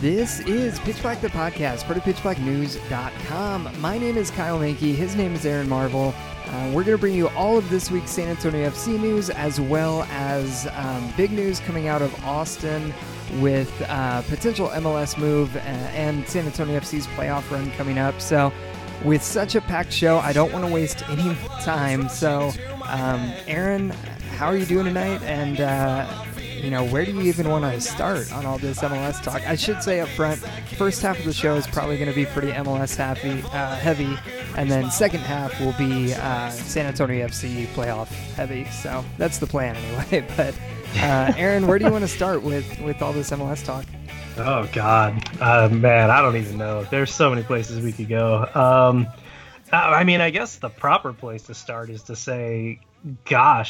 This is Pitch Black the podcast, part of pitchblacknews.com. My name is Kyle Mankey. His name is Aaron Marvel. We're going to bring you all of this week's San Antonio FC news, as well as big news coming out of Austin with potential MLS move and San Antonio FC's playoff run coming up. So with such a packed show, I don't want to waste any time. So, Aaron, how are you doing tonight? And, where do you even want to start on all this MLS talk? I should say up front, first half of the show is probably going to be pretty MLS heavy, and then second half will be San Antonio FC playoff heavy. So that's the plan anyway. But Aaron, where do you want to start with all this MLS talk? Oh, God. Man, I don't even know. There's so many places we could go. I guess the proper place to start is to say, gosh,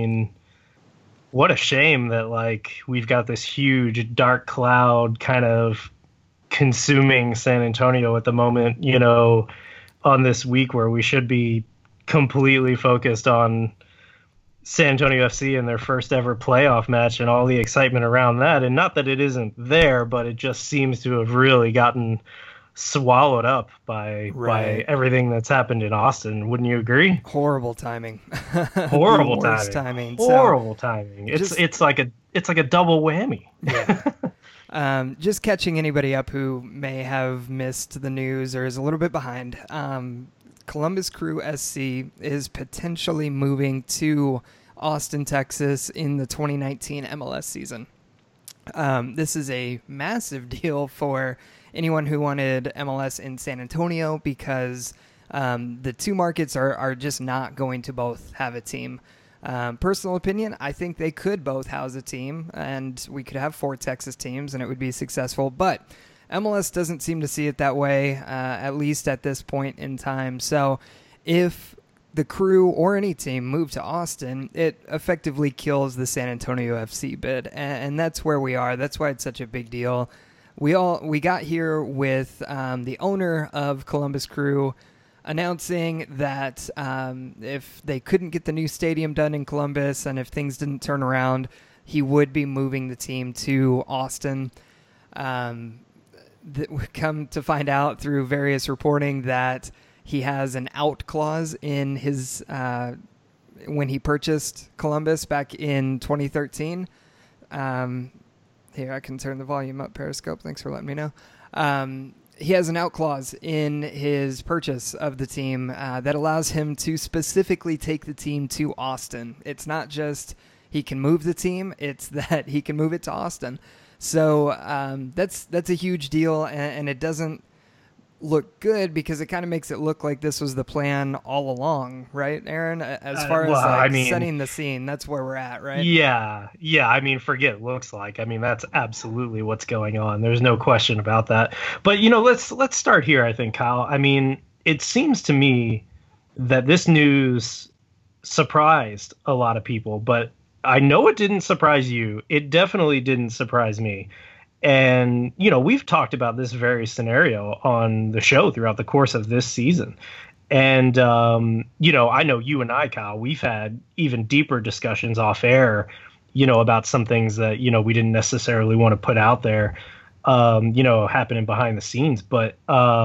what a shame that, we've got this huge dark cloud kind of consuming San Antonio at the moment, on this week where we should be completely focused on San Antonio FC and their first ever playoff match and all the excitement around that. And not that it isn't there, but it just seems to have really gotten swallowed up by everything that's happened in Austin. Wouldn't you agree? Horrible timing. Horrible timing. Horrible timing. It's like a double whammy. Yeah. Just catching anybody up who may have missed the news or is a little bit behind. Columbus Crew SC is potentially moving to Austin, Texas in the 2019 MLS season. This is a massive deal for anyone who wanted MLS in San Antonio because the two markets are just not going to both have a team. Personal opinion, I think they could both house a team, and we could have 4 Texas teams, and it would be successful. But MLS doesn't seem to see it that way, at least at this point in time. So if the Crew or any team move to Austin, it effectively kills the San Antonio FC bid, and that's where we are. That's why it's such a big deal. We got here with the owner of Columbus Crew announcing that if they couldn't get the new stadium done in Columbus and if things didn't turn around, he would be moving the team to Austin. We come to find out through various reporting that he has an out clause in his when he purchased Columbus back in 2013. Here, I can turn the volume up, Periscope. Thanks for letting me know. He has an out clause in his purchase of the team that allows him to specifically take the team to Austin. It's not just he can move the team, it's that he can move it to Austin. So that's a huge deal, and it doesn't look good because it kind of makes it look like this was the plan all along, right, Aaron? As far as setting the scene, that's where we're at, right? Yeah. Forget looks like. That's absolutely what's going on. There's no question about that. But let's start here. I think, Kyle. It seems to me that this news surprised a lot of people, but I know it didn't surprise you. It definitely didn't surprise me. And, we've talked about this very scenario on the show throughout the course of this season. And, I know you and I, Kyle, we've had even deeper discussions off air, about some things that, we didn't necessarily want to put out there, happening behind the scenes. But,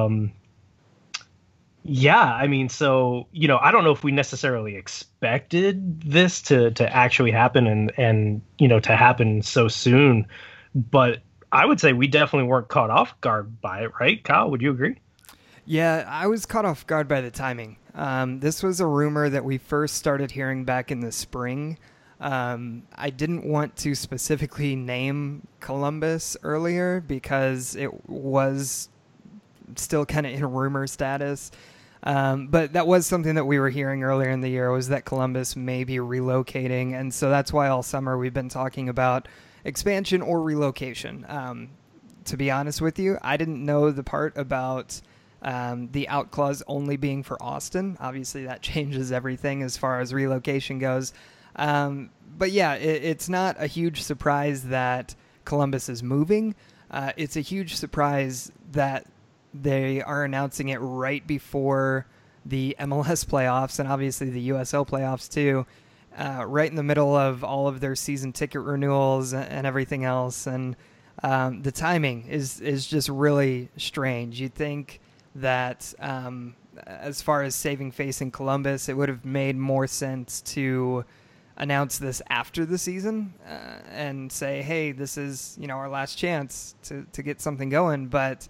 so, I don't know if we necessarily expected this to actually happen and to happen so soon. But I would say we definitely weren't caught off guard by it, right, Kyle? Would you agree? Yeah, I was caught off guard by the timing. This was a rumor that we first started hearing back in the spring. I didn't want to specifically name Columbus earlier because it was still kind of in rumor status. But that was something that we were hearing earlier in the year, was that Columbus may be relocating. And so that's why all summer we've been talking about expansion or relocation. To be honest with you, I didn't know the part about the out clause only being for Austin. Obviously, that changes everything as far as relocation goes. But yeah, it's not a huge surprise that Columbus is moving. It's a huge surprise that they are announcing it right before the MLS playoffs and obviously the USL playoffs too. Right in the middle of all of their season ticket renewals and everything else. And The timing is just really strange. You'd think that as far as saving face in Columbus, it would have made more sense to announce this after the season and say, hey, this is, our last chance to get something going. But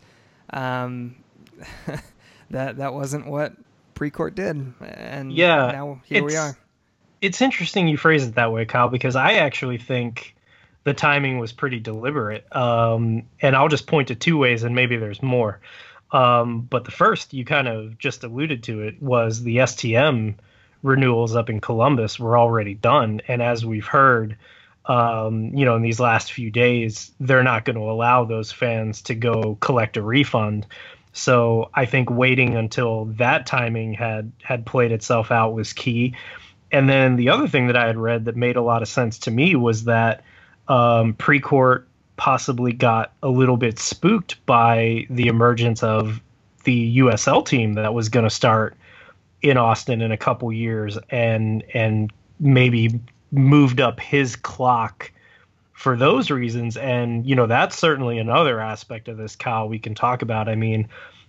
that wasn't what Precourt did. And now here we are. It's interesting you phrase it that way, Kyle, because I actually think the timing was pretty deliberate. And I'll just point to two ways, and maybe there's more. But the first, you kind of just alluded to it, was the STM renewals up in Columbus were already done. And as we've heard, in these last few days, they're not going to allow those fans to go collect a refund. So I think waiting until that timing had played itself out was key. And then the other thing that I had read that made a lot of sense to me was that Precourt possibly got a little bit spooked by the emergence of the USL team that was going to start in Austin in a couple years, and maybe moved up his clock for those reasons. And, that's certainly another aspect of this, Kyle, we can talk about. I mean,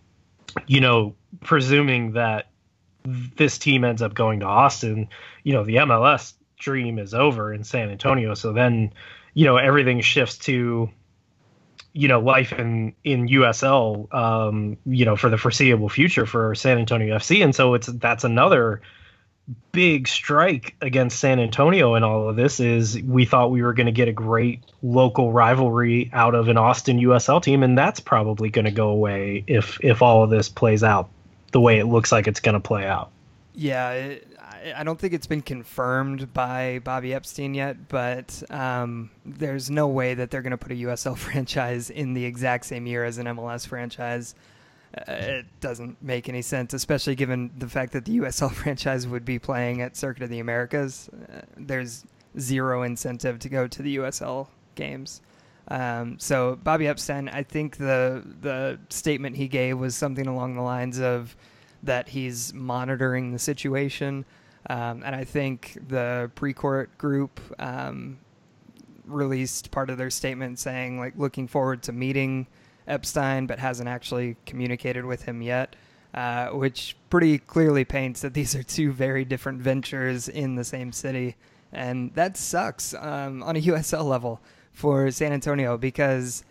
presuming that this team ends up going to Austin, the MLS dream is over in San Antonio. So then, everything shifts to, life in USL, for the foreseeable future for San Antonio FC. And so that's another big strike against San Antonio in all of this. Is we thought we were going to get a great local rivalry out of an Austin USL team, and that's probably going to go away if all of this plays out the way it looks like it's going to play out. Yeah, I don't think it's been confirmed by Bobby Epstein yet, but there's no way that they're going to put a USL franchise in the exact same year as an MLS franchise. It doesn't make any sense, especially given the fact that the USL franchise would be playing at Circuit of the Americas. There's zero incentive to go to the USL games. So Bobby Epstein, I think the statement he gave was something along the lines of that he's monitoring the situation. And I think the Precourt group released part of their statement saying, like, looking forward to meeting Epstein, but hasn't actually communicated with him yet, which pretty clearly paints that these are two very different ventures in the same city. And that sucks on a USL level for San Antonio because,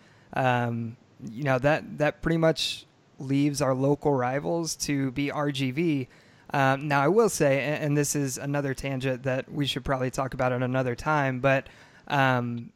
that pretty much leaves our local rivals to be RGV. Now, I will say, and this is another tangent that we should probably talk about at another time, but Hunt,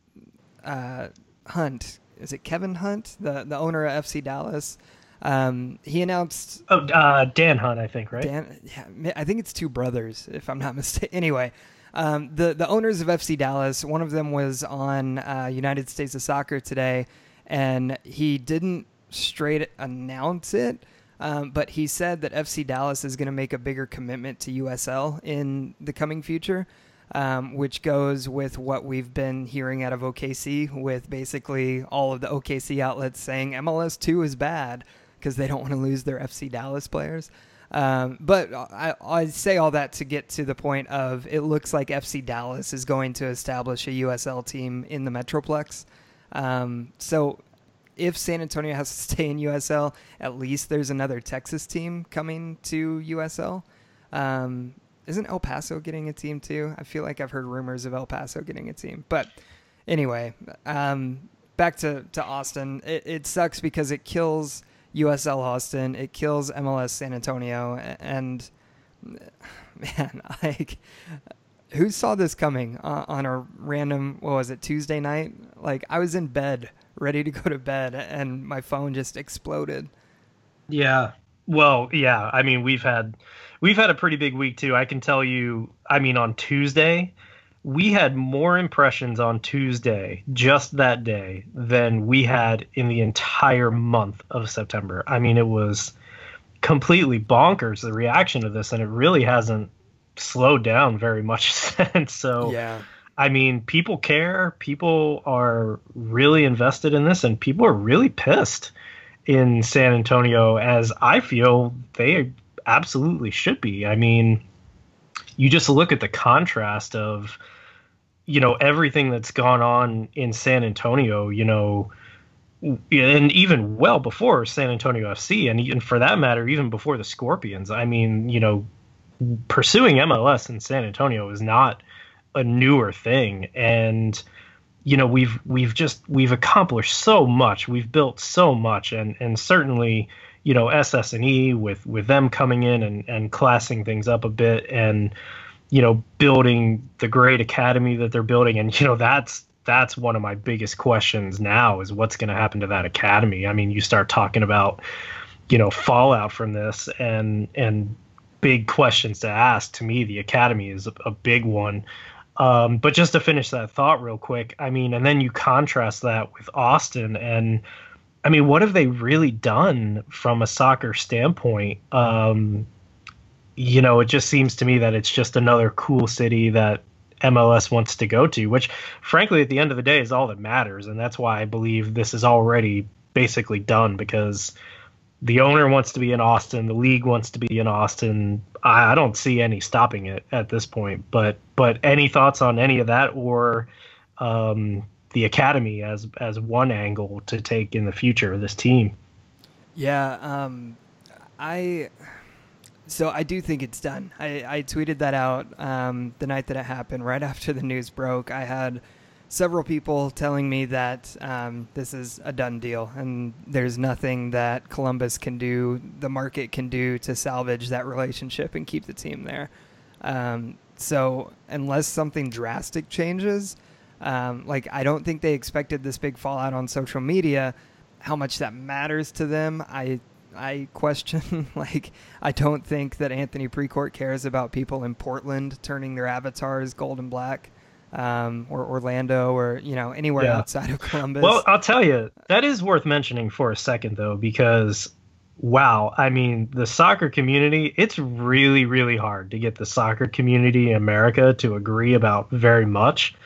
is it Kevin Hunt, the owner of FC Dallas? He announced... Dan Hunt, I think, right? Dan, yeah, I think it's two brothers, if I'm not mistaken. Anyway, the owners of FC Dallas, one of them was on United States of Soccer today, and he didn't straight announce it, but he said that FC Dallas is going to make a bigger commitment to USL in the coming future, which goes with what we've been hearing out of OKC, with basically all of the OKC outlets saying MLS2 is bad because they don't want to lose their FC Dallas players. But I say all that to get to the point of it looks like FC Dallas is going to establish a USL team in the Metroplex. So if San Antonio has to stay in USL, at least there's another Texas team coming to USL. Isn't El Paso getting a team too? I feel like I've heard rumors of El Paso getting a team. But anyway, back to Austin. It sucks because it kills USL Austin. It kills MLS San Antonio. And, man, like, who saw this coming on a random, Tuesday night? Like, I was in bed, ready to go to bed, and my phone just exploded. Yeah. Well, yeah. I mean, we've had a pretty big week too. I can tell you, I mean, on Tuesday, we had more impressions on Tuesday, just that day, than we had in the entire month of September. I mean, it was completely bonkers, the reaction to this, and it really hasn't slowed down very much since. So, yeah. I mean, people care. People are really invested in this, and people are really pissed in San Antonio, as I feel they absolutely should be. I mean, you just look at the contrast of, everything that's gone on in San Antonio, and even well before San Antonio FC, and even for that matter, even before the Scorpions. I mean, pursuing MLS in San Antonio is not a newer thing, and we've accomplished so much, we've built so much, and certainly SS&E with them coming in and classing things up a bit, and building the great academy that they're building, and that's one of my biggest questions now is what's going to happen to that academy. I mean, you start talking about fallout from this and big questions to ask. To me, the academy is a big one. But just to finish that thought real quick, I mean, and then you contrast that with Austin, and I mean, what have they really done from a soccer standpoint? It just seems to me that it's just another cool city that MLS wants to go to, which frankly, at the end of the day, is all that matters. And that's why I believe this is already basically done, because the owner wants to be in Austin. The league wants to be in Austin. I don't see any stopping it at this point. But any thoughts on any of that, or the academy as one angle to take in the future of this team? Yeah, So I do think it's done. I tweeted that out the night that it happened, right after the news broke. I had several people telling me that this is a done deal and there's nothing that Columbus can do, the market can do to salvage that relationship and keep the team there. So unless something drastic changes, I don't think they expected this big fallout on social media. How much that matters to them, I question. I don't think that Anthony Precourt cares about people in Portland turning their avatars gold and black, or Orlando, or anywhere outside of Columbus. Well, I'll tell you, that is worth mentioning for a second, though, because wow, I mean, the soccer community, it's really, really hard to get the soccer community in America to agree about very much.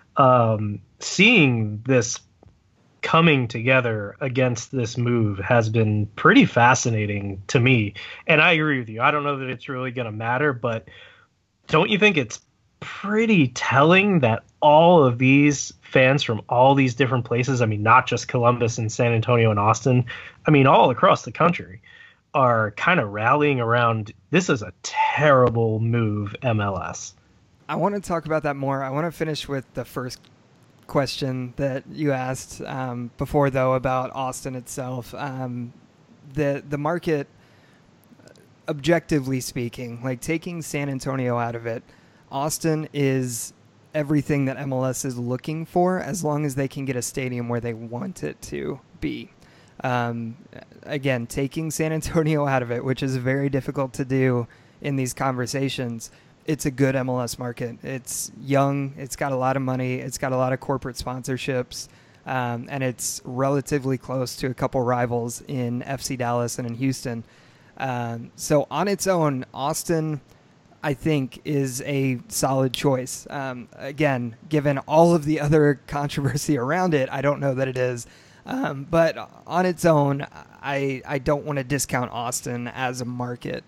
Seeing this coming together against this move has been pretty fascinating to me. And I agree with you. I don't know that it's really going to matter, but don't you think it's pretty telling that all of these fans from all these different places, I mean, not just Columbus and San Antonio and Austin, I mean, all across the country, are kind of rallying around, this is a terrible move, MLS? I want to talk about that more. I want to finish with the first question that you asked before, though, about Austin itself. The market, objectively speaking, taking San Antonio out of it, Austin is everything that MLS is looking for, as long as they can get a stadium where they want it to be. Again, taking San Antonio out of it, which is very difficult to do in these conversations, it's a good MLS market. It's young. It's got a lot of money. It's got a lot of corporate sponsorships. And it's relatively close to a couple rivals in FC Dallas and in Houston. So on its own, Austin, I think, is a solid choice. Again, given all of the other controversy around it, I don't know that it is. But on its own, I don't want to discount Austin as a market.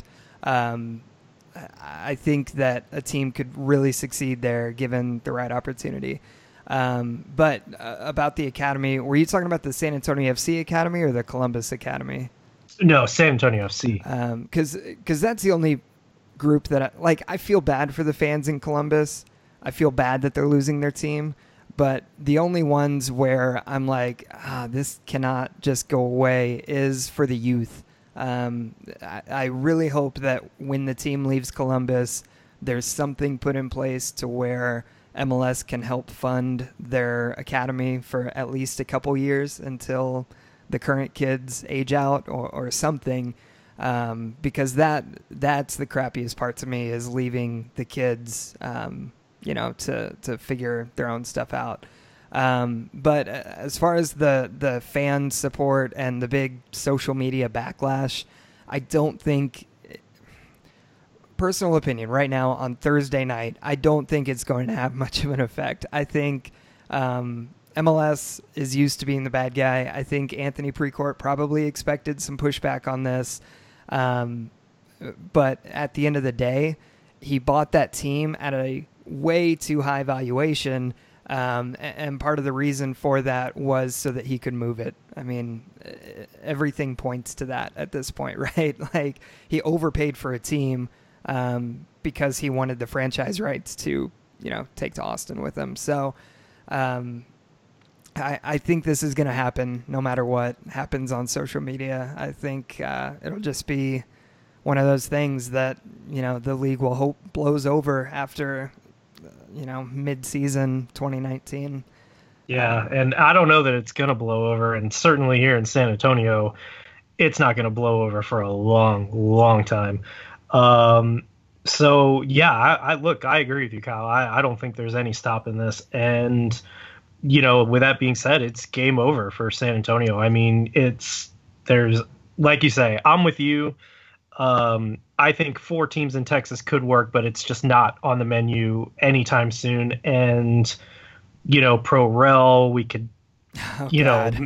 I think that a team could really succeed there given the right opportunity. But about the academy, were you talking about the San Antonio FC Academy or the Columbus Academy? No, San Antonio FC. Because that's the only group that I feel bad for the fans in Columbus. I feel bad that they're losing their team. But the only ones where I'm like, this cannot just go away is for the youth. I really hope that when the team leaves Columbus, there's something put in place to where MLS can help fund their academy for at least a couple years until the current kids age out or something. Because that's the crappiest part to me, is leaving the kids, to figure their own stuff out. But as far as the fan support and the big social media backlash, I don't think, personal opinion right now on Thursday night, I don't think it's going to have much of an effect. I think MLS is used to being the bad guy. I think Anthony Precourt probably expected some pushback on this. But at the end of the day, he bought that team at a way too high valuation And part of the reason for that was so that he could move it. I mean, everything points to that at this point, right? Like, he overpaid for a team because he wanted the franchise rights to, take to Austin with him. So I think this is going to happen no matter what happens on social media. I think it'll just be one of those things that, the league will hope blows over after mid-season 2019. Yeah, and I don't know that it's going to blow over, and certainly here in San Antonio, it's not going to blow over for a long, long time. So, yeah, I agree with you, Kyle. I don't think there's any stopping this. And, with that being said, it's game over for San Antonio. I mean, there's, like you say, I'm with you. I think 4 teams in Texas could work, but it's just not on the menu anytime soon. And, pro rel, we could, we could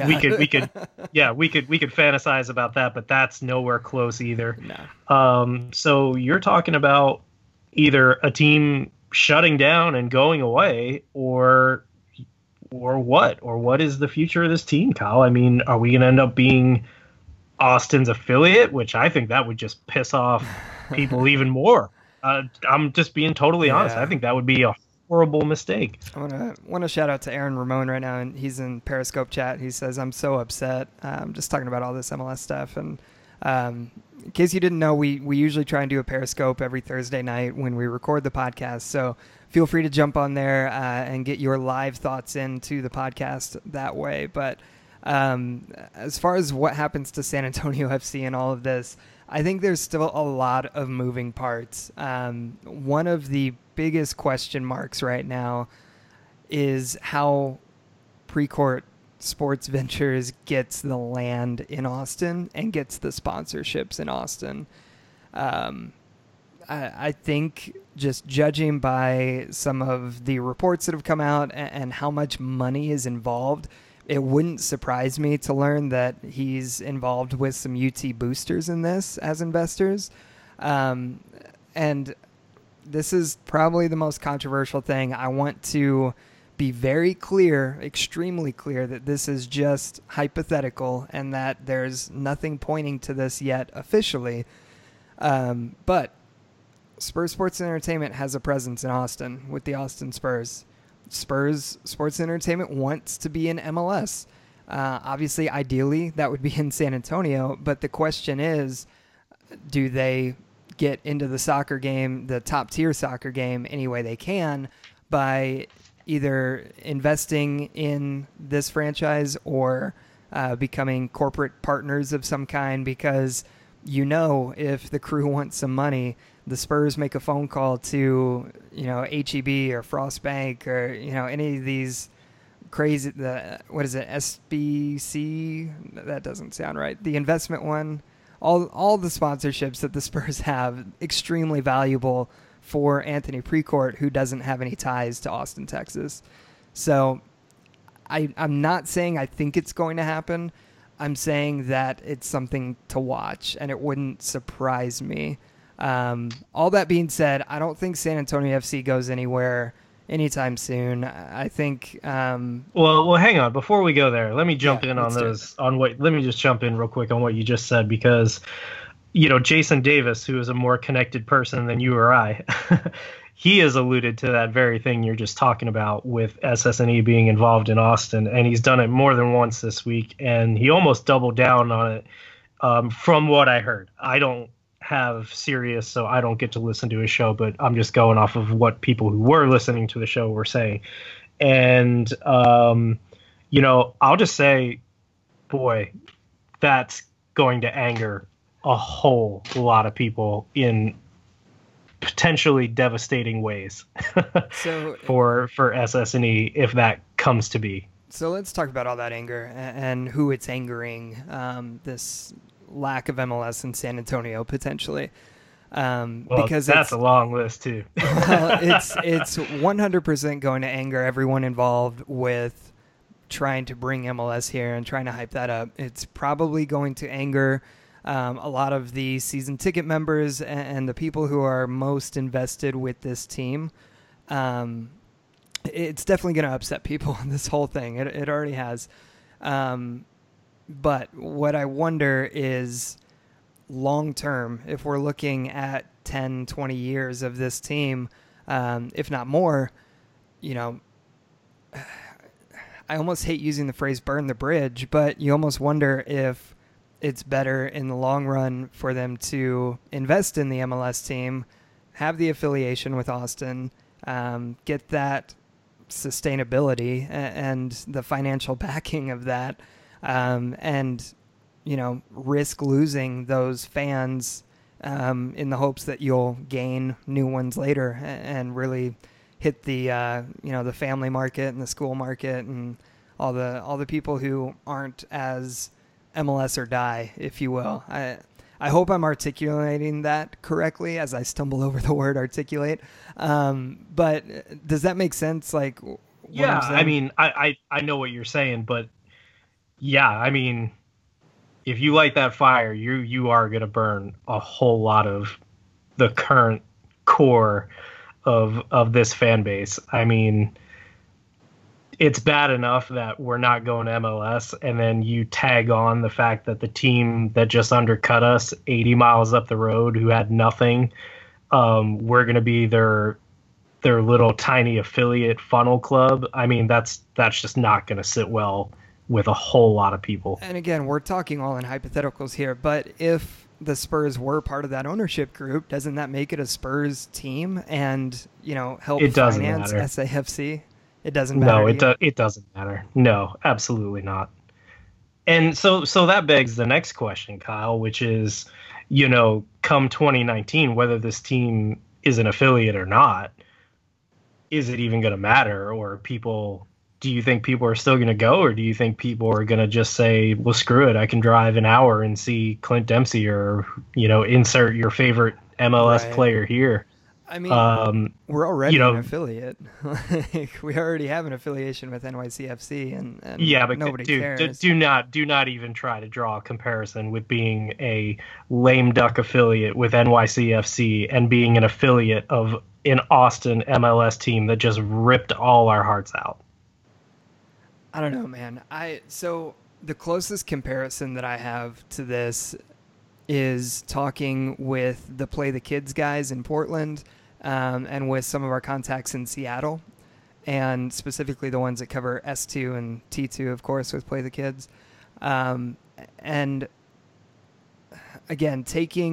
fantasize about that, but that's nowhere close either. No. So you're talking about either a team shutting down and going away, or what is the future of this team, Kyle? I mean, are we going to end up being Austin's affiliate, which I think that would just piss off people even more. I'm just being totally honest. I think that would be a horrible mistake. I want to shout out to Aaron Ramon right now, and he's in Periscope chat. He says, "I'm so upset. Just talking about all this MLS stuff." And in case you didn't know, we usually try and do a Periscope every Thursday night when we record the podcast. So feel free to jump on there and get your live thoughts into the podcast that way. But as far as what happens to San Antonio FC and all of this, I think there's still a lot of moving parts. One of the biggest question marks right now is how Precourt Sports Ventures gets the land in Austin and gets the sponsorships in Austin. I think, just judging by some of the reports that have come out and how much money is involved, it wouldn't surprise me to learn that he's involved with some UT boosters in this as investors. And this is probably the most controversial thing. I want to be very clear, extremely clear, that this is just hypothetical and that there's nothing pointing to this yet officially. But Spurs Sports and Entertainment has a presence in Austin with the Austin Spurs. Spurs Sports and Entertainment wants to be in MLS. Obviously, ideally, that would be in San Antonio. But the question is, do they get into the soccer game, the top-tier soccer game, any way they can by either investing in this franchise or becoming corporate partners of some kind? Because if the Crew wants some money, the Spurs make a phone call to, HEB or Frost Bank or, any of these crazy, what is it, SBC? That doesn't sound right. The investment one, all the sponsorships that the Spurs have, extremely valuable for Anthony Precourt, who doesn't have any ties to Austin, Texas. So I'm not saying I think it's going to happen. I'm saying that it's something to watch, and it wouldn't surprise me. All that being said, I don't think San Antonio FC goes anywhere anytime soon. I think. Well, hang on. Before we go there, let me jump in on those. Let me just jump in real quick on what you just said, because, Jason Davis, who is a more connected person than you or I, he has alluded to that very thing you're just talking about with SSNE being involved in Austin, and he's done it more than once this week, and he almost doubled down on it. From what I heard, I don't have Sirius, so I don't get to listen to his show, but I'm just going off of what people who were listening to the show were saying. And, I'll just say, boy, that's going to anger a whole lot of people in potentially devastating ways so for SSNE if that comes to be. So let's talk about all that anger and who it's angering, this lack of MLS in San Antonio potentially. Because that's a long list too. it's 100% going to anger everyone involved with trying to bring MLS here and trying to hype that up. It's probably going to anger a lot of the season ticket members and the people who are most invested with this team. it's definitely going to upset people in this whole thing. It already has. But what I wonder is long term, if we're looking at 10, 20 years of this team, if not more, you know, I almost hate using the phrase burn the bridge, but you almost wonder if it's better in the long run for them to invest in the MLS team, have the affiliation with Austin, get that sustainability and the financial backing of that, and, you know, risk losing those fans in the hopes that you'll gain new ones later and really hit the you know, the family market and the school market and all the people who aren't as MLS or die, if you will. I hope I'm articulating that correctly as I stumble over the word articulate. But does that make sense? Like, Yeah, I mean, I know what you're saying, but yeah, I mean, if you light that fire, you are going to burn a whole lot of the current core of this fan base. I mean, it's bad enough that we're not going to MLS, and then you tag on the fact that the team that just undercut us 80 miles up the road, who had nothing, we're going to be their little tiny affiliate funnel club. I mean, that's just not going to sit well with a whole lot of people. And again, we're talking all in hypotheticals here, but if the Spurs were part of that ownership group, doesn't that make it a Spurs team and, you know, help finance SAFC? It doesn't matter. No, it doesn't matter. No, absolutely not. And so that begs the next question, Kyle, which is, you know, come 2019, whether this team is an affiliate or not, is it even going to matter? Or do you think people are still going to go? Or do you think people are going to just say, well, screw it, I can drive an hour and see Clint Dempsey, or, you know, insert your favorite MLS player here? I mean, we're already an affiliate. Like, we already have an affiliation with NYCFC, and yeah, but nobody cares. Do not even try to draw a comparison with being a lame duck affiliate with NYCFC and being an affiliate of an Austin MLS team that just ripped all our hearts out. I don't know, man. So the closest comparison that I have to this is talking with the Play the Kids guys in Portland, and with some of our contacts in Seattle, and specifically the ones that cover S2 and T2, of course, with Play the Kids. And again,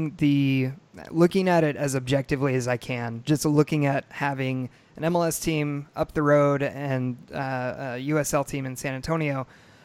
looking at it as objectively as I can, just looking at having an MLS team up the road and a USL team in San Antonio,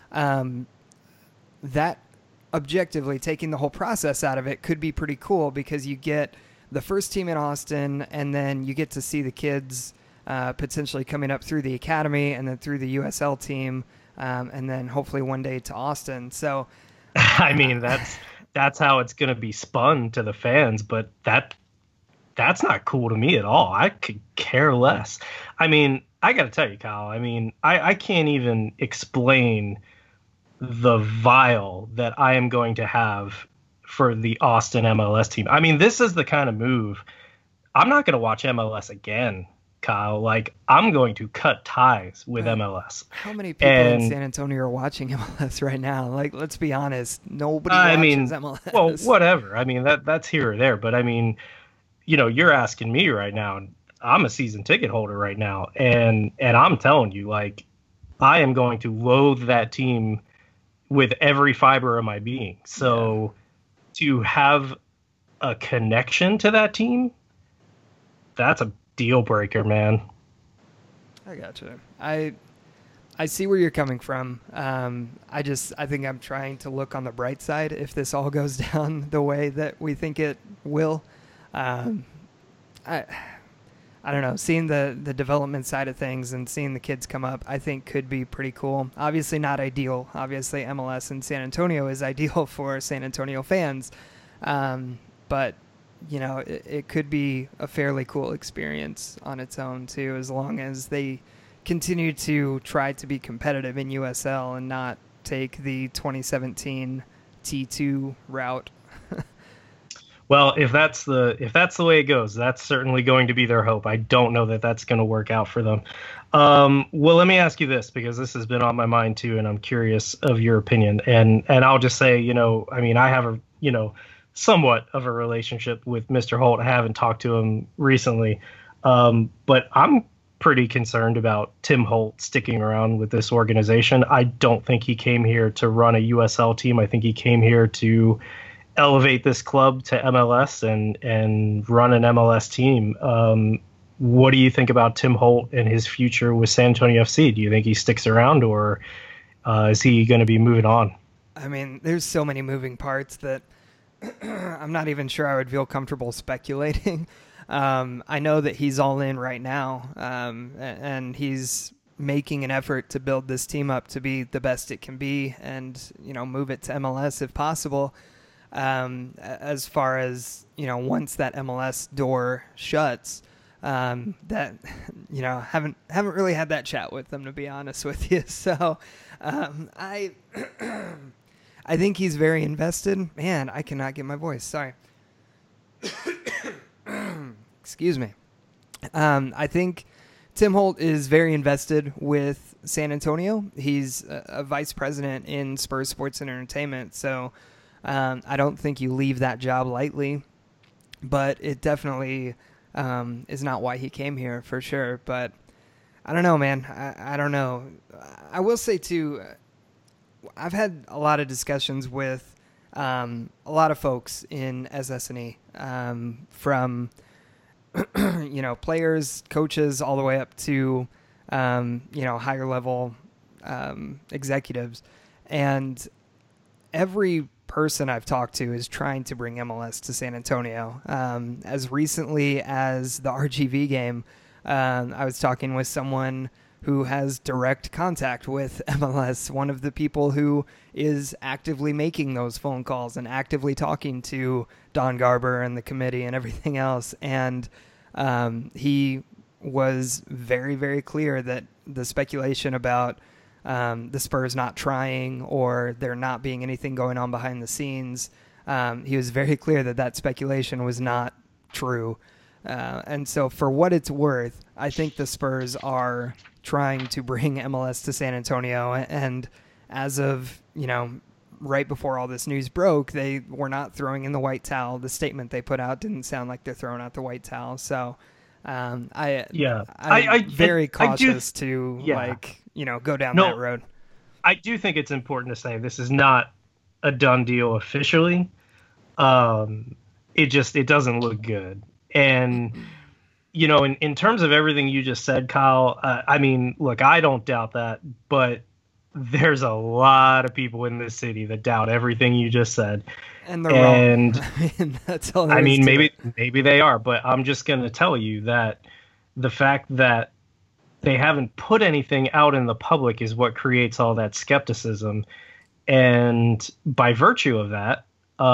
that objectively, taking the whole process out of it, could be pretty cool, because you get the first team in Austin, and then you get to see the kids potentially coming up through the academy and then through the USL team, and then hopefully one day to Austin. So, I mean, that's how it's going to be spun to the fans, but that's not cool to me at all. I could care less. I mean, I got to tell you, Kyle, I mean, I can't even explain the vial that I am going to have for the Austin MLS team. I mean, this is the kind of move. I'm not going to watch MLS again, Kyle. Like, I'm going to cut ties with MLS. How many people in San Antonio are watching MLS right now? Like, let's be honest. Nobody watches MLS. Well, whatever. I mean, that's here or there. But, I mean, you know, you're asking me right now. I'm a season ticket holder right now. And I'm telling you, like, I am going to loathe that team with every fiber of my being. So to have a connection to that team, that's a deal breaker, man. I gotcha. I see where you're coming from. I think I'm trying to look on the bright side if this all goes down the way that we think it will. I don't know, seeing the development side of things and seeing the kids come up, I think could be pretty cool. Obviously not ideal. Obviously MLS in San Antonio is ideal for San Antonio fans. But, you know, it could be a fairly cool experience on its own too, as long as they continue to try to be competitive in USL and not take the 2017 T2 route. Well, if that's the way it goes, that's certainly going to be their hope. I don't know that that's going to work out for them. Well, let me ask you this because this has been on my mind too, and I'm curious of your opinion. And I'll just say, I mean, I have a somewhat of a relationship with Mr. Holt. I haven't talked to him recently, but I'm pretty concerned about Tim Holt sticking around with this organization. I don't think he came here to run a USL team. I think he came here to elevate this club to MLS and run an MLS team. What do you think about Tim Holt and his future with San Antonio FC? Do you think he sticks around, or is he going to be moving on? I mean, there's so many moving parts that I'm not even sure I would feel comfortable speculating. I know that he's all in right now, and he's making an effort to build this team up to be the best it can be and, move it to MLS if possible. As far as, once that MLS door shuts, that, haven't really had that chat with them, to be honest with you. So, I think he's very invested. Man, I cannot get my voice. Sorry. Excuse me. I think Tim Holt is very invested with San Antonio. He's a vice president in Spurs Sports and Entertainment, so I don't think you leave that job lightly, but it definitely is not why he came here for sure. But I don't know, man. I don't know. I will say, too, I've had a lot of discussions with a lot of folks in SSNE, from players, coaches, all the way up to higher level executives, and every person I've talked to is trying to bring MLS to San Antonio. As recently as the RGV game, I was talking with someone who has direct contact with MLS, one of the people who is actively making those phone calls and actively talking to Don Garber and the committee and everything else. And he was very, very clear that the speculation about the Spurs not trying or there not being anything going on behind the scenes, he was very clear that that speculation was not true. And so for what it's worth, I think the Spurs are trying to bring MLS to San Antonio. And as of, right before all this news broke, they were not throwing in the white towel. The statement they put out didn't sound like they're throwing out the white towel. So I'm very cautious to go down that road. I do think it's important to say this is not a done deal officially. It doesn't look good. And, in terms of everything you just said, Kyle, I mean, look, I don't doubt that, but there's a lot of people in this city that doubt everything you just said. And they're wrong. I mean, that's all there is to it. Maybe they are, but I'm just going to tell you that the fact that they haven't put anything out in the public is what creates all that skepticism. And by virtue of that,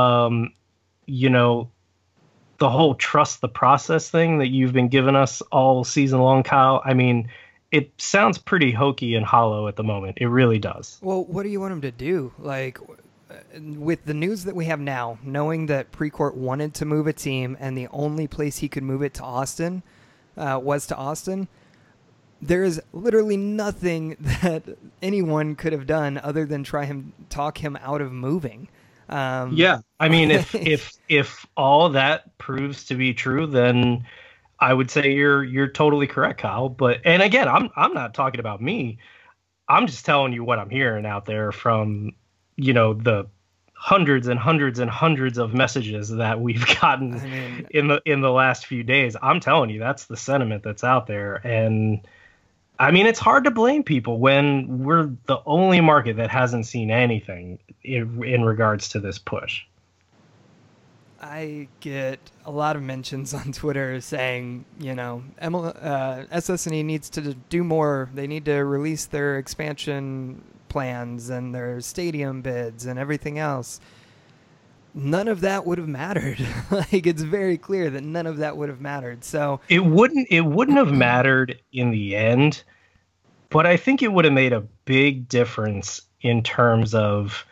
the whole trust the process thing that you've been giving us all season long, Kyle, I mean, it sounds pretty hokey and hollow at the moment. It really does. Well, what do you want him to do? Like, with the news that we have now, knowing that Precourt wanted to move a team and the only place he could move it to Austin was to Austin, there is literally nothing that anyone could have done other than talk him out of moving. Yeah, I mean, if all that proves to be true, then I would say you're totally correct, Kyle. And again, I'm not talking about me. I'm just telling you what I'm hearing out there from the hundreds and hundreds and hundreds of messages that we've gotten in the last few days. I'm telling you, that's the sentiment that's out there. And I mean, it's hard to blame people when we're the only market that hasn't seen anything in regards to this push. I get a lot of mentions on Twitter saying, SSNE needs to do more. They need to release their expansion plans and their stadium bids and everything else. None of that would have mattered. Like, it's very clear that none of that would have mattered. So it wouldn't have mattered in the end, but I think it would have made a big difference in terms of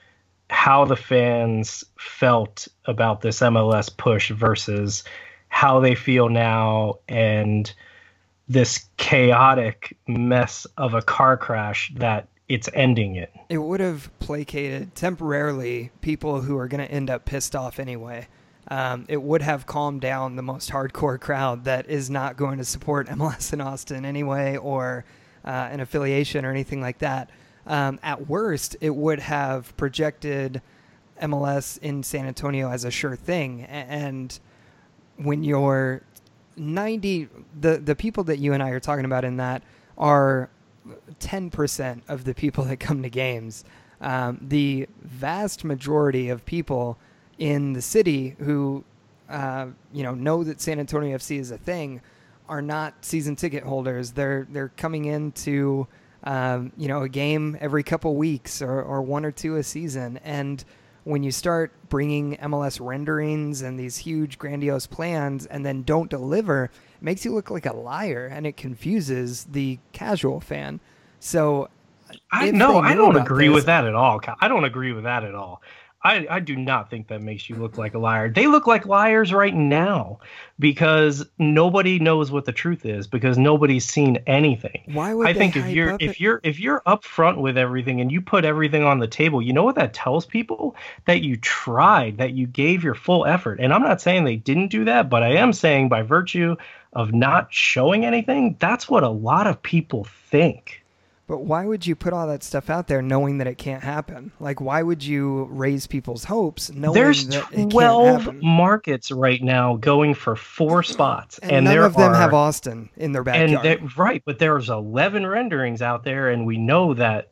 how the fans felt about this MLS push versus how they feel now, and this chaotic mess of a car crash that it's ending in. It would have placated temporarily people who are going to end up pissed off anyway. It would have calmed down the most hardcore crowd that is not going to support MLS in Austin anyway, or an affiliation or anything like that. At worst, it would have projected MLS in San Antonio as a sure thing. And when you're 90, the people that you and I are talking about in that are 10% of the people that come to games. The vast majority of people in the city who know that San Antonio FC is a thing are not season ticket holders. They're coming into a game every couple weeks or one or two a season. And when you start bringing MLS renderings and these huge grandiose plans and then don't deliver, it makes you look like a liar, and it confuses the casual fan. So I don't agree with that at all. I don't agree with that at all. I do not think that makes you look like a liar. They look like liars right now because nobody knows what the truth is, because nobody's seen anything. Why would I think if you're upfront with everything and you put everything on the table, you know what that tells people? That you tried, that you gave your full effort. And I'm not saying they didn't do that, but I am saying by virtue of not showing anything, that's what a lot of people think. But why would you put all that stuff out there knowing that it can't happen? Like, why would you raise people's hopes knowing There's that it 12 can't happen? markets right now going for 4 spots. And none of them have Austin in their backyard. Right, but there's 11 renderings out there, and we know that,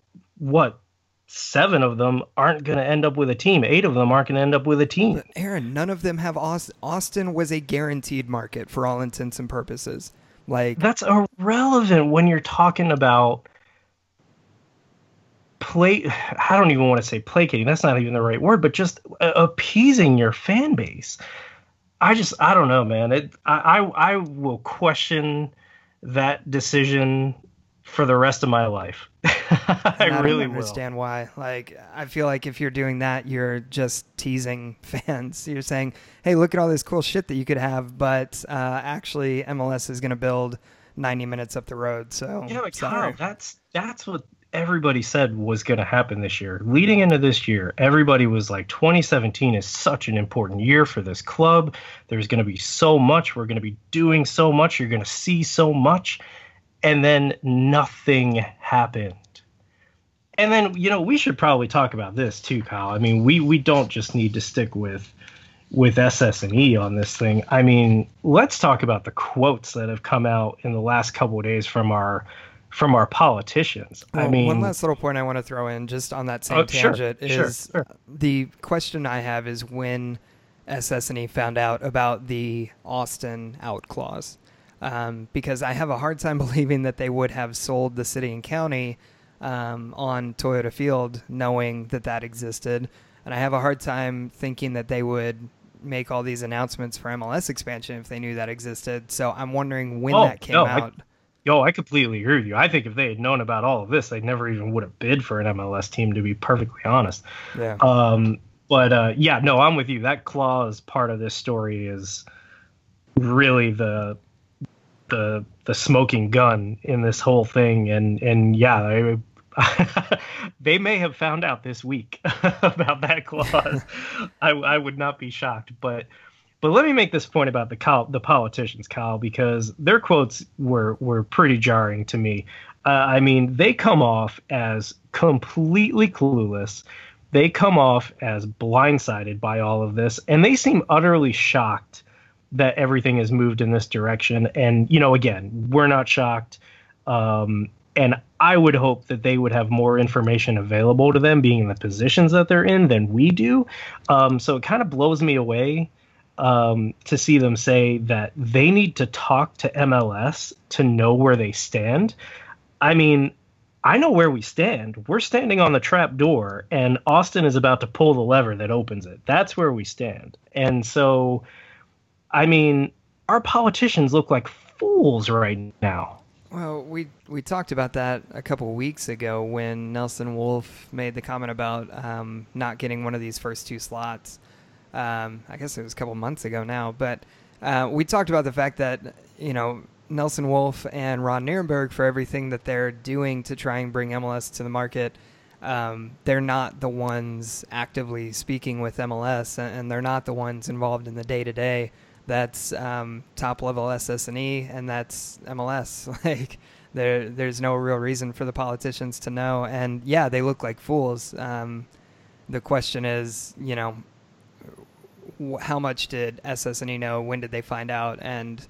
7 of them aren't going to end up with a team. 8 of them aren't going to end up with a team. But Aaron, none of them have Austin. Austin was a guaranteed market for all intents and purposes. Like, that's irrelevant when you're talking about I don't even want to say placating. That's not even the right word, but just appeasing your fan base. I don't know, man. I will question that decision for the rest of my life. I really don't understand why. Like, I feel like if you're doing that, you're just teasing fans. You're saying, hey, look at all this cool shit that you could have, but actually MLS is going to build 90 minutes up the road. So yeah, but Kyle, that's what everybody said was going to happen this year. Leading into this year, everybody was like, 2017 is such an important year for this club. There's going to be so much. We're going to be doing so much. You're going to see so much. And then nothing happened. And then, we should probably talk about this too, Kyle. I mean, we don't just need to stick with SS&E on this thing. I mean, let's talk about the quotes that have come out in the last couple of days from our politicians. Well, I mean, one last little point I want to throw in just on that same tangent is the question I have is when SS&E found out about the Austin out clause. Because I have a hard time believing that they would have sold the city and county on Toyota Field knowing that existed. And I have a hard time thinking that they would make all these announcements for MLS expansion if they knew that existed. So I'm wondering when that came out. I completely agree with you. I think if they had known about all of this, they never even would have bid for an MLS team, to be perfectly honest. Yeah. I'm with you. That clause part of this story is really the smoking gun in this whole thing. And they may have found out this week about that clause. I would not be shocked, but let me make this point about the politicians, Kyle, because their quotes were pretty jarring to me. I mean, they come off as completely clueless. They come off as blindsided by all of this, and they seem utterly shocked that everything has moved in this direction. And, again, we're not shocked. And I would hope that they would have more information available to them being in the positions that they're in than we do. So it kind of blows me away to see them say that they need to talk to MLS to know where they stand. I mean, I know where we stand. We're standing on the trap door, and Austin is about to pull the lever that opens it. That's where we stand. And so, I mean, our politicians look like fools right now. Well, we talked about that a couple weeks ago when Nelson Wolff made the comment about not getting one of these first two slots. I guess it was a couple months ago now, but we talked about the fact that, Nelson Wolff and Ron Nierenberg, for everything that they're doing to try and bring MLS to the market, they're not the ones actively speaking with MLS, and they're not the ones involved in the day-to-day. That's top level SS&E, and that's MLS. Like there's no real reason for the politicians to know. And yeah, they look like fools. The question is, how much did SS&E know? When did they find out? And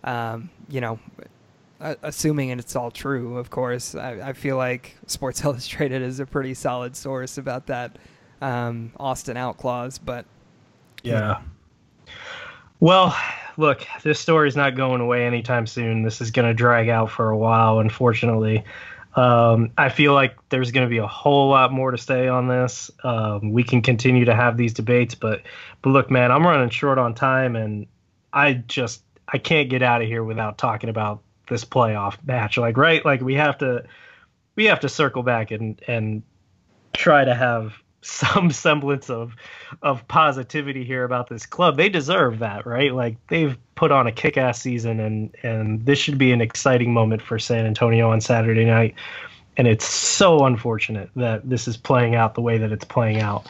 assuming it's all true, of course, I feel like Sports Illustrated is a pretty solid source about that Austin out clause. But yeah. Well, look, this story's not going away anytime soon. This is going to drag out for a while, unfortunately. I feel like there's going to be a whole lot more to say on this. We can continue to have these debates, but look, man, I'm running short on time, and I can't get out of here without talking about this playoff match. Like, right? Like we have to circle back and try to have some semblance of positivity here about this club. They deserve that, right? Like they've put on a kick-ass season, and this should be an exciting moment for San Antonio on Saturday night. And it's so unfortunate that this is playing out the way that it's playing out.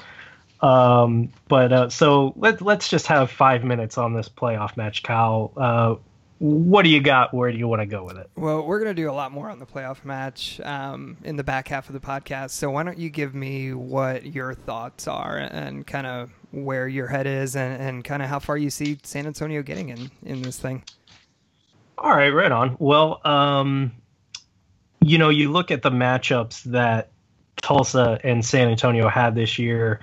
So let's just have 5 minutes on this playoff match, Kyle. What do you got? Where do you want to go with it? Well, we're going to do a lot more on the playoff match in the back half of the podcast. So why don't you give me what your thoughts are and kind of where your head is and kind of how far you see San Antonio getting in this thing? All right, right on. Well, you look at the matchups that Tulsa and San Antonio had this year,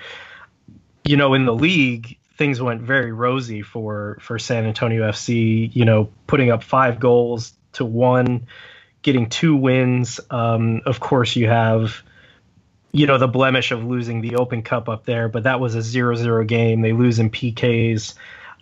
in the league, things went very rosy for San Antonio FC, putting up 5 goals to 1, getting 2 wins. Of course, you have, the blemish of losing the Open Cup up there, but that was a 0-0 game. They lose in PKs.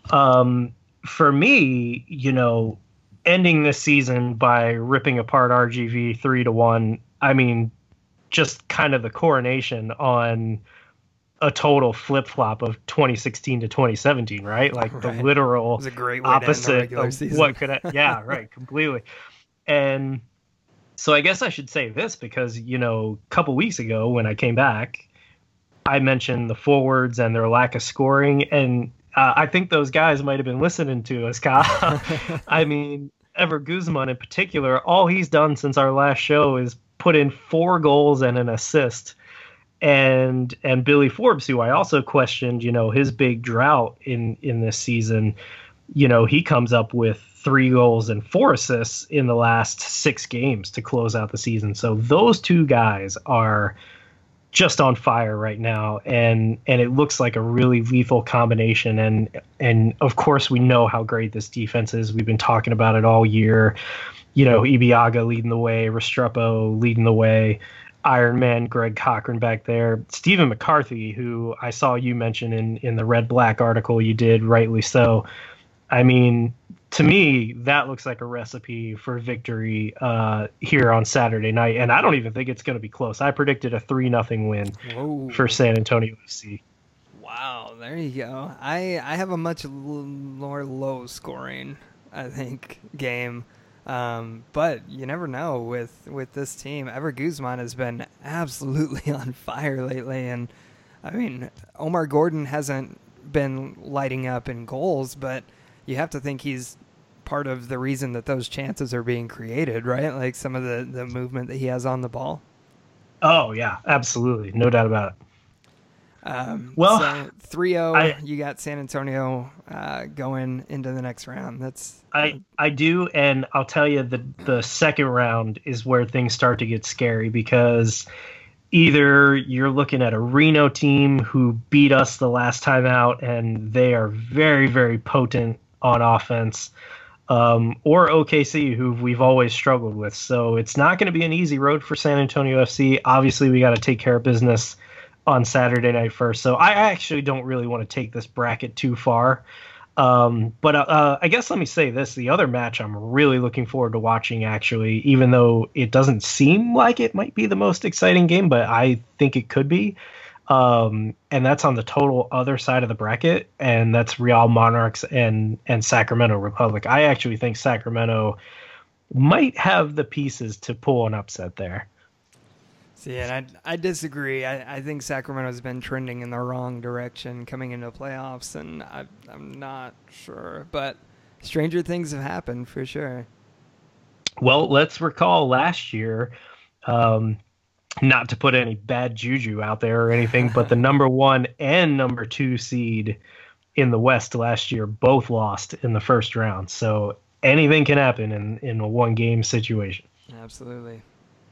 For me, ending this season by ripping apart RGV 3-1, I mean, just kind of the coronation on a total flip-flop of 2016 to 2017, right? Like the literal opposite of what could yeah, right, completely. And so I guess I should say this because, a couple weeks ago when I came back, I mentioned the forwards and their lack of scoring, and I think those guys might have been listening to us, Kyle. I mean, Ever Guzman in particular, all he's done since our last show is put in 4 goals and an assist. And Billy Forbes, who I also questioned, his big drought in this season, he comes up with 3 goals and 4 assists in the last 6 games to close out the season. So those 2 guys are just on fire right now, and it looks like a really lethal combination. And of course we know how great this defense is. We've been talking about it all year. Ibiaga leading the way, Restrepo leading the way. Iron Man Greg Cochran back there, Stephen McCarthy, who I saw you mention in the Red Black article you did, rightly so. I mean, to me, that looks like a recipe for victory here on Saturday night, and I don't even think it's going to be close. I predicted a 3-0 win for San Antonio FC. Wow, there you go. I have a much more low scoring, I think, game. But you never know with this team. Ever Guzman has been absolutely on fire lately, and I mean, Omar Gordon hasn't been lighting up in goals, but you have to think he's part of the reason that those chances are being created, right? Like some of the movement that he has on the ball. Oh yeah, absolutely, no doubt about it. So 3-0, you got San Antonio going into the next round. I do, and I'll tell you the second round is where things start to get scary because either you're looking at a Reno team who beat us the last time out, and they are very, very potent on offense, or OKC, who we've always struggled with. So it's not going to be an easy road for San Antonio FC. Obviously, we got to take care of business on Saturday night first. So I actually don't really want to take this bracket too far. But I guess let me say this: the other match I'm really looking forward to watching, actually, even though it doesn't seem like it might be the most exciting game, but I think it could be. And that's on the total other side of the bracket, and that's Real Monarchs and Sacramento Republic. I actually think Sacramento might have the pieces to pull an upset there. See, and I disagree. I think Sacramento's been trending in the wrong direction coming into playoffs, and I'm not sure. But stranger things have happened for sure. Well, let's recall last year, not to put any bad juju out there or anything, but the number 1 and number 2 seed in the West last year both lost in the first round. So anything can happen in a one-game situation. Absolutely.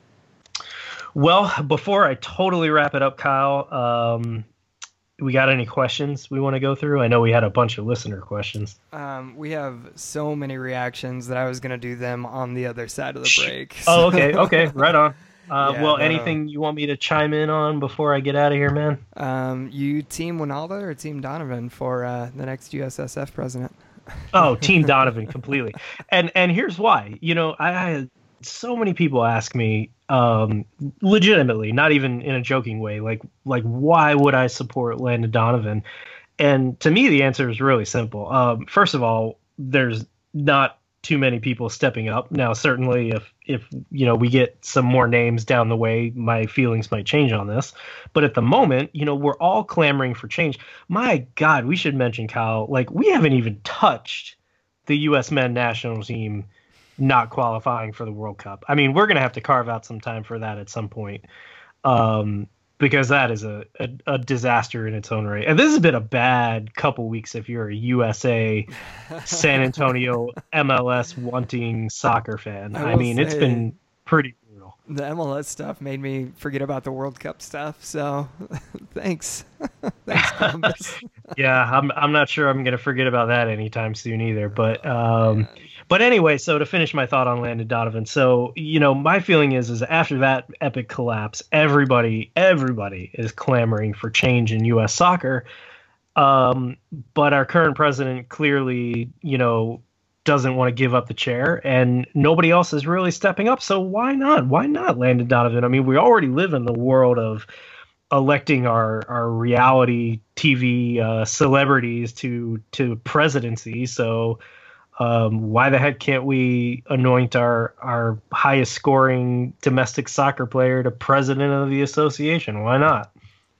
Well, before I totally wrap it up, Kyle, we got any questions we want to go through? I know we had a bunch of listener questions. We have so many reactions that I was going to do them on the other side of the break. Oh, okay. Okay. Right on. Yeah, well, anything you want me to chime in on before I get out of here, man? You team Winalda or team Donovan for the next USSF president? Oh, team Donovan completely. And here's why. You know, I had so many people ask me, legitimately, not even in a joking way, like why would I support Landon Donovan? And to me, the answer is really simple. First of all, there's not too many people stepping up. Now, certainly if you know, we get some more names down the way, my feelings might change on this. But at the moment, you know, we're all clamoring for change. My God, we should mention, Kyle, like, we haven't even touched the U.S. men's national team not qualifying for the World Cup. I mean, we're going to have to carve out some time for that at some point, because that is a disaster in its own right. And this has been a bad couple weeks if you're a USA San Antonio MLS wanting soccer fan. I mean, it's been pretty brutal. The MLS stuff made me forget about the World Cup stuff. So thanks. Thanks, Columbus. Yeah, I'm not sure I'm going to forget about that anytime soon either. But anyway, so to finish my thought on Landon Donovan, so, you know, my feeling is after that epic collapse, everybody is clamoring for change in U.S. soccer. But our current president clearly, you know, doesn't want to give up the chair, and nobody else is really stepping up. So why not? Why not Landon Donovan? I mean, we already live in the world of electing our reality TV celebrities to presidency. So why the heck can't we anoint our highest scoring domestic soccer player to president of the association? Why not?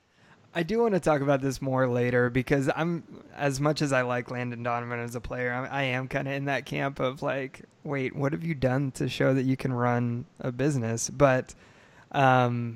I do want to talk about this more later because as much as I like Landon Donovan as a player, I am kind of in that camp of like, wait, what have you done to show that you can run a business? But in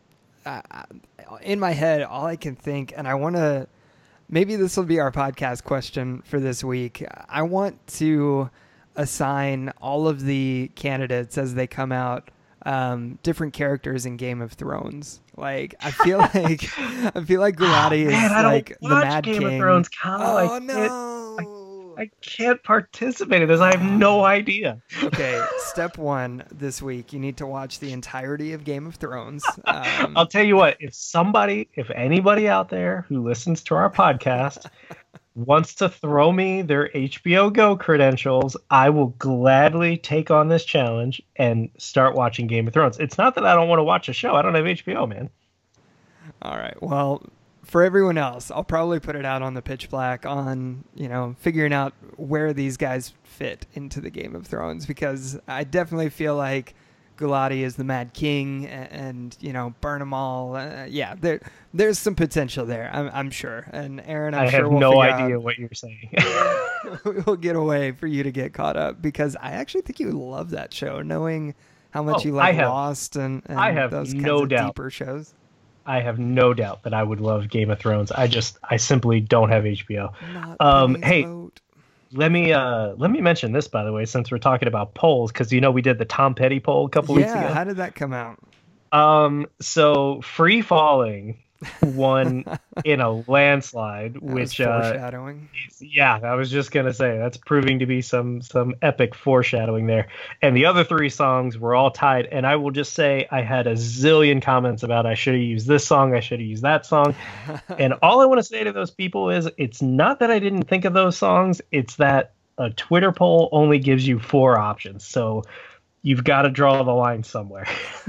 my head, all I can think, and I want to, maybe this will be our podcast question for this week. I want to assign all of the candidates as they come out different characters in Game of Thrones. Like, I feel like Gulati is like the Mad Game King. Of Thrones, Kyle. Oh no! I can't participate in this. I have no idea. Okay, step 1 this week: you need to watch the entirety of Game of Thrones. I'll tell you what. If anybody out there who listens to our podcast wants to throw me their HBO Go credentials, I will gladly take on this challenge and start watching Game of Thrones. It's not that I don't want to watch a show. I don't have HBO, man. All right. Well, for everyone else, I'll probably put it out on the Pitch Black on, you know, figuring out where these guys fit into the Game of Thrones, because I definitely feel like Gulati is the Mad King and you know, burn them all. Yeah, there's some potential there, I'm sure. And Aaron, I have no idea what you're saying. We'll get away for you to get caught up, because I actually think you love that show, knowing how much you like Lost and I have those kinds no of doubt. deeper shows. I have no doubt that I would love Game of Thrones. I simply don't have HBO. Hey, let me mention this, by the way, since we're talking about polls, because you know we did the Tom Petty poll a couple weeks ago. Yeah, how did that come out? So Free Falling won in a landslide, That was which foreshadowing. yeah, I was just gonna say that's proving to be some epic foreshadowing there. And the other three songs were all tied, and I will just say I had a zillion comments about I should have used this song, I should have used that song. And all I want to say to those people is it's not that I didn't think of those songs, it's that a Twitter poll only gives you 4 options. So you've got to draw the line somewhere.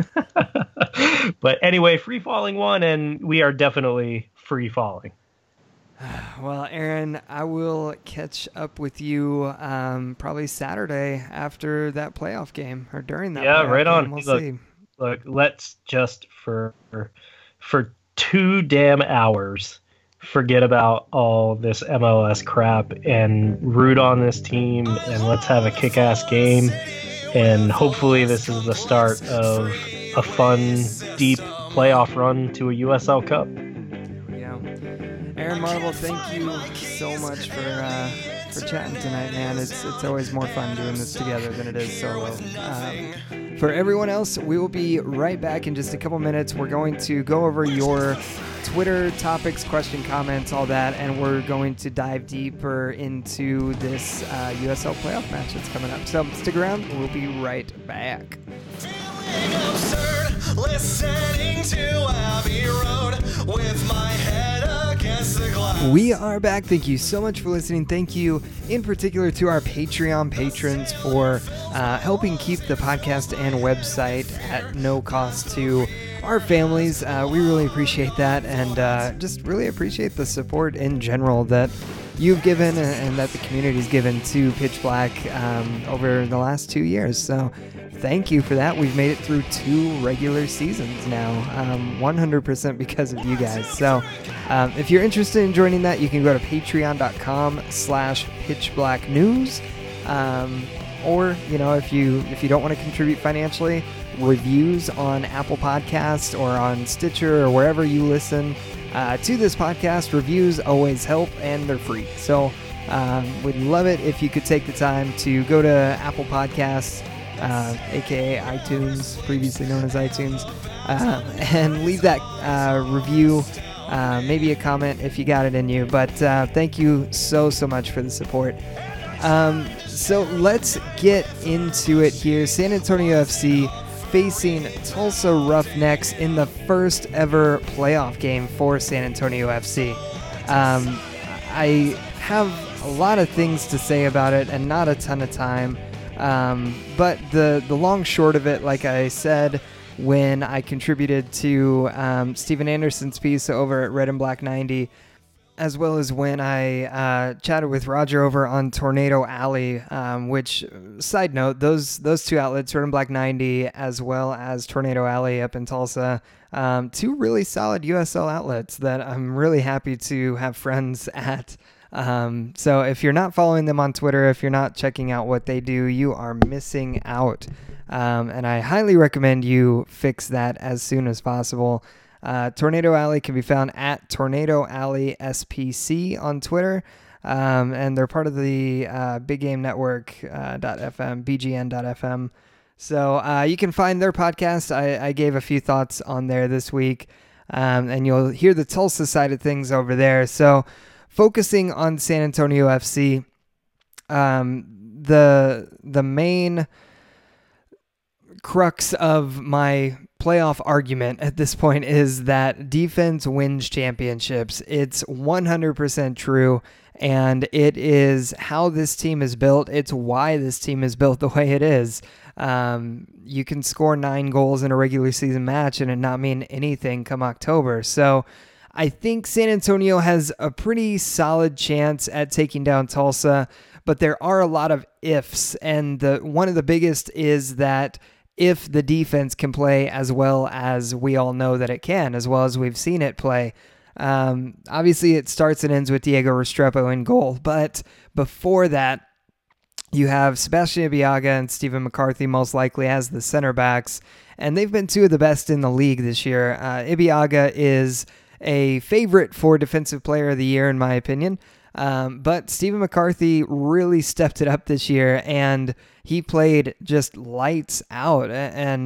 But anyway, Free Falling won, and we are definitely free falling. Well, Aaron, I will catch up with you probably Saturday after that playoff game or during that. Yeah, playoff right on. game. We'll see. Look, let's just for 2 damn hours forget about all this MLS crap and root on this team, and let's have a kick-ass game. And hopefully this is the start of a fun, deep playoff run to a USL Cup. Yeah. Aaron Marvel, thank you so much for chatting tonight, man. It's always more fun doing this together than it is solo. For everyone else, we will be right back in just a couple minutes. We're going to go over your Twitter topics, question, comments, all that, and we're going to dive deeper into this USL playoff match that's coming up. So stick around. We'll be right back. Absurd, listening to Abbey Road with my head against the glass. We are back. Thank you so much for listening. Thank you in particular to our Patreon patrons for helping keep the podcast and website at no cost to our families. We really appreciate that, and just really appreciate the support in general that you've given and that the community's given to Pitch Black over the last 2 years. So thank you for that. We've made it through 2 regular seasons now, 100% because of you guys. So if you're interested in joining that, you can go to patreon.com/pitchblacknews. Or, you know, if you don't want to contribute financially, reviews on Apple Podcasts or on Stitcher or wherever you listen to this podcast, reviews always help, and they're free. So we'd love it if you could take the time to go to Apple Podcasts, aka iTunes, previously known as iTunes, and leave that review, maybe a comment if you got it in you. But thank you so much for the support. So let's get into it here. San Antonio FC facing Tulsa Roughnecks in the first ever playoff game for San Antonio FC. I have a lot of things to say about it and not a ton of time. But the long short of it, like I said, when I contributed to Steven Anderson's piece over at Red and Black 90, as well as when I chatted with Roger over on Tornado Alley, which, side note, those 2 outlets, Red and Black 90, as well as Tornado Alley up in Tulsa, 2 really solid USL outlets that I'm really happy to have friends at. So if you're not following them on Twitter, if you're not checking out what they do, you are missing out. And I highly recommend you fix that as soon as possible. Tornado Alley can be found at Tornado Alley SPC on Twitter, and they're part of the Big Game Network .fm, BGN.fm. So you can find their podcast. I gave a few thoughts on there this week, and you'll hear the Tulsa side of things over there. So focusing on San Antonio FC, the main crux of my playoff argument at this point is that defense wins championships. It's 100% true, and it is how this team is built. It's why this team is built the way it is. You can score 9 goals in a regular season match and it not mean anything come October. So I think San Antonio has a pretty solid chance at taking down Tulsa, but there are a lot of ifs, and one of the biggest is that if the defense can play as well as we all know that it can, as well as we've seen it play. Obviously, it starts and ends with Diego Restrepo in goal, but before that, you have Sebastian Ibeagha and Stephen McCarthy most likely as the center backs, and they've been 2 of the best in the league this year. Ibeagha is a favorite for Defensive Player of the Year, in my opinion. But Stephen McCarthy really stepped it up this year, and he played just lights out. And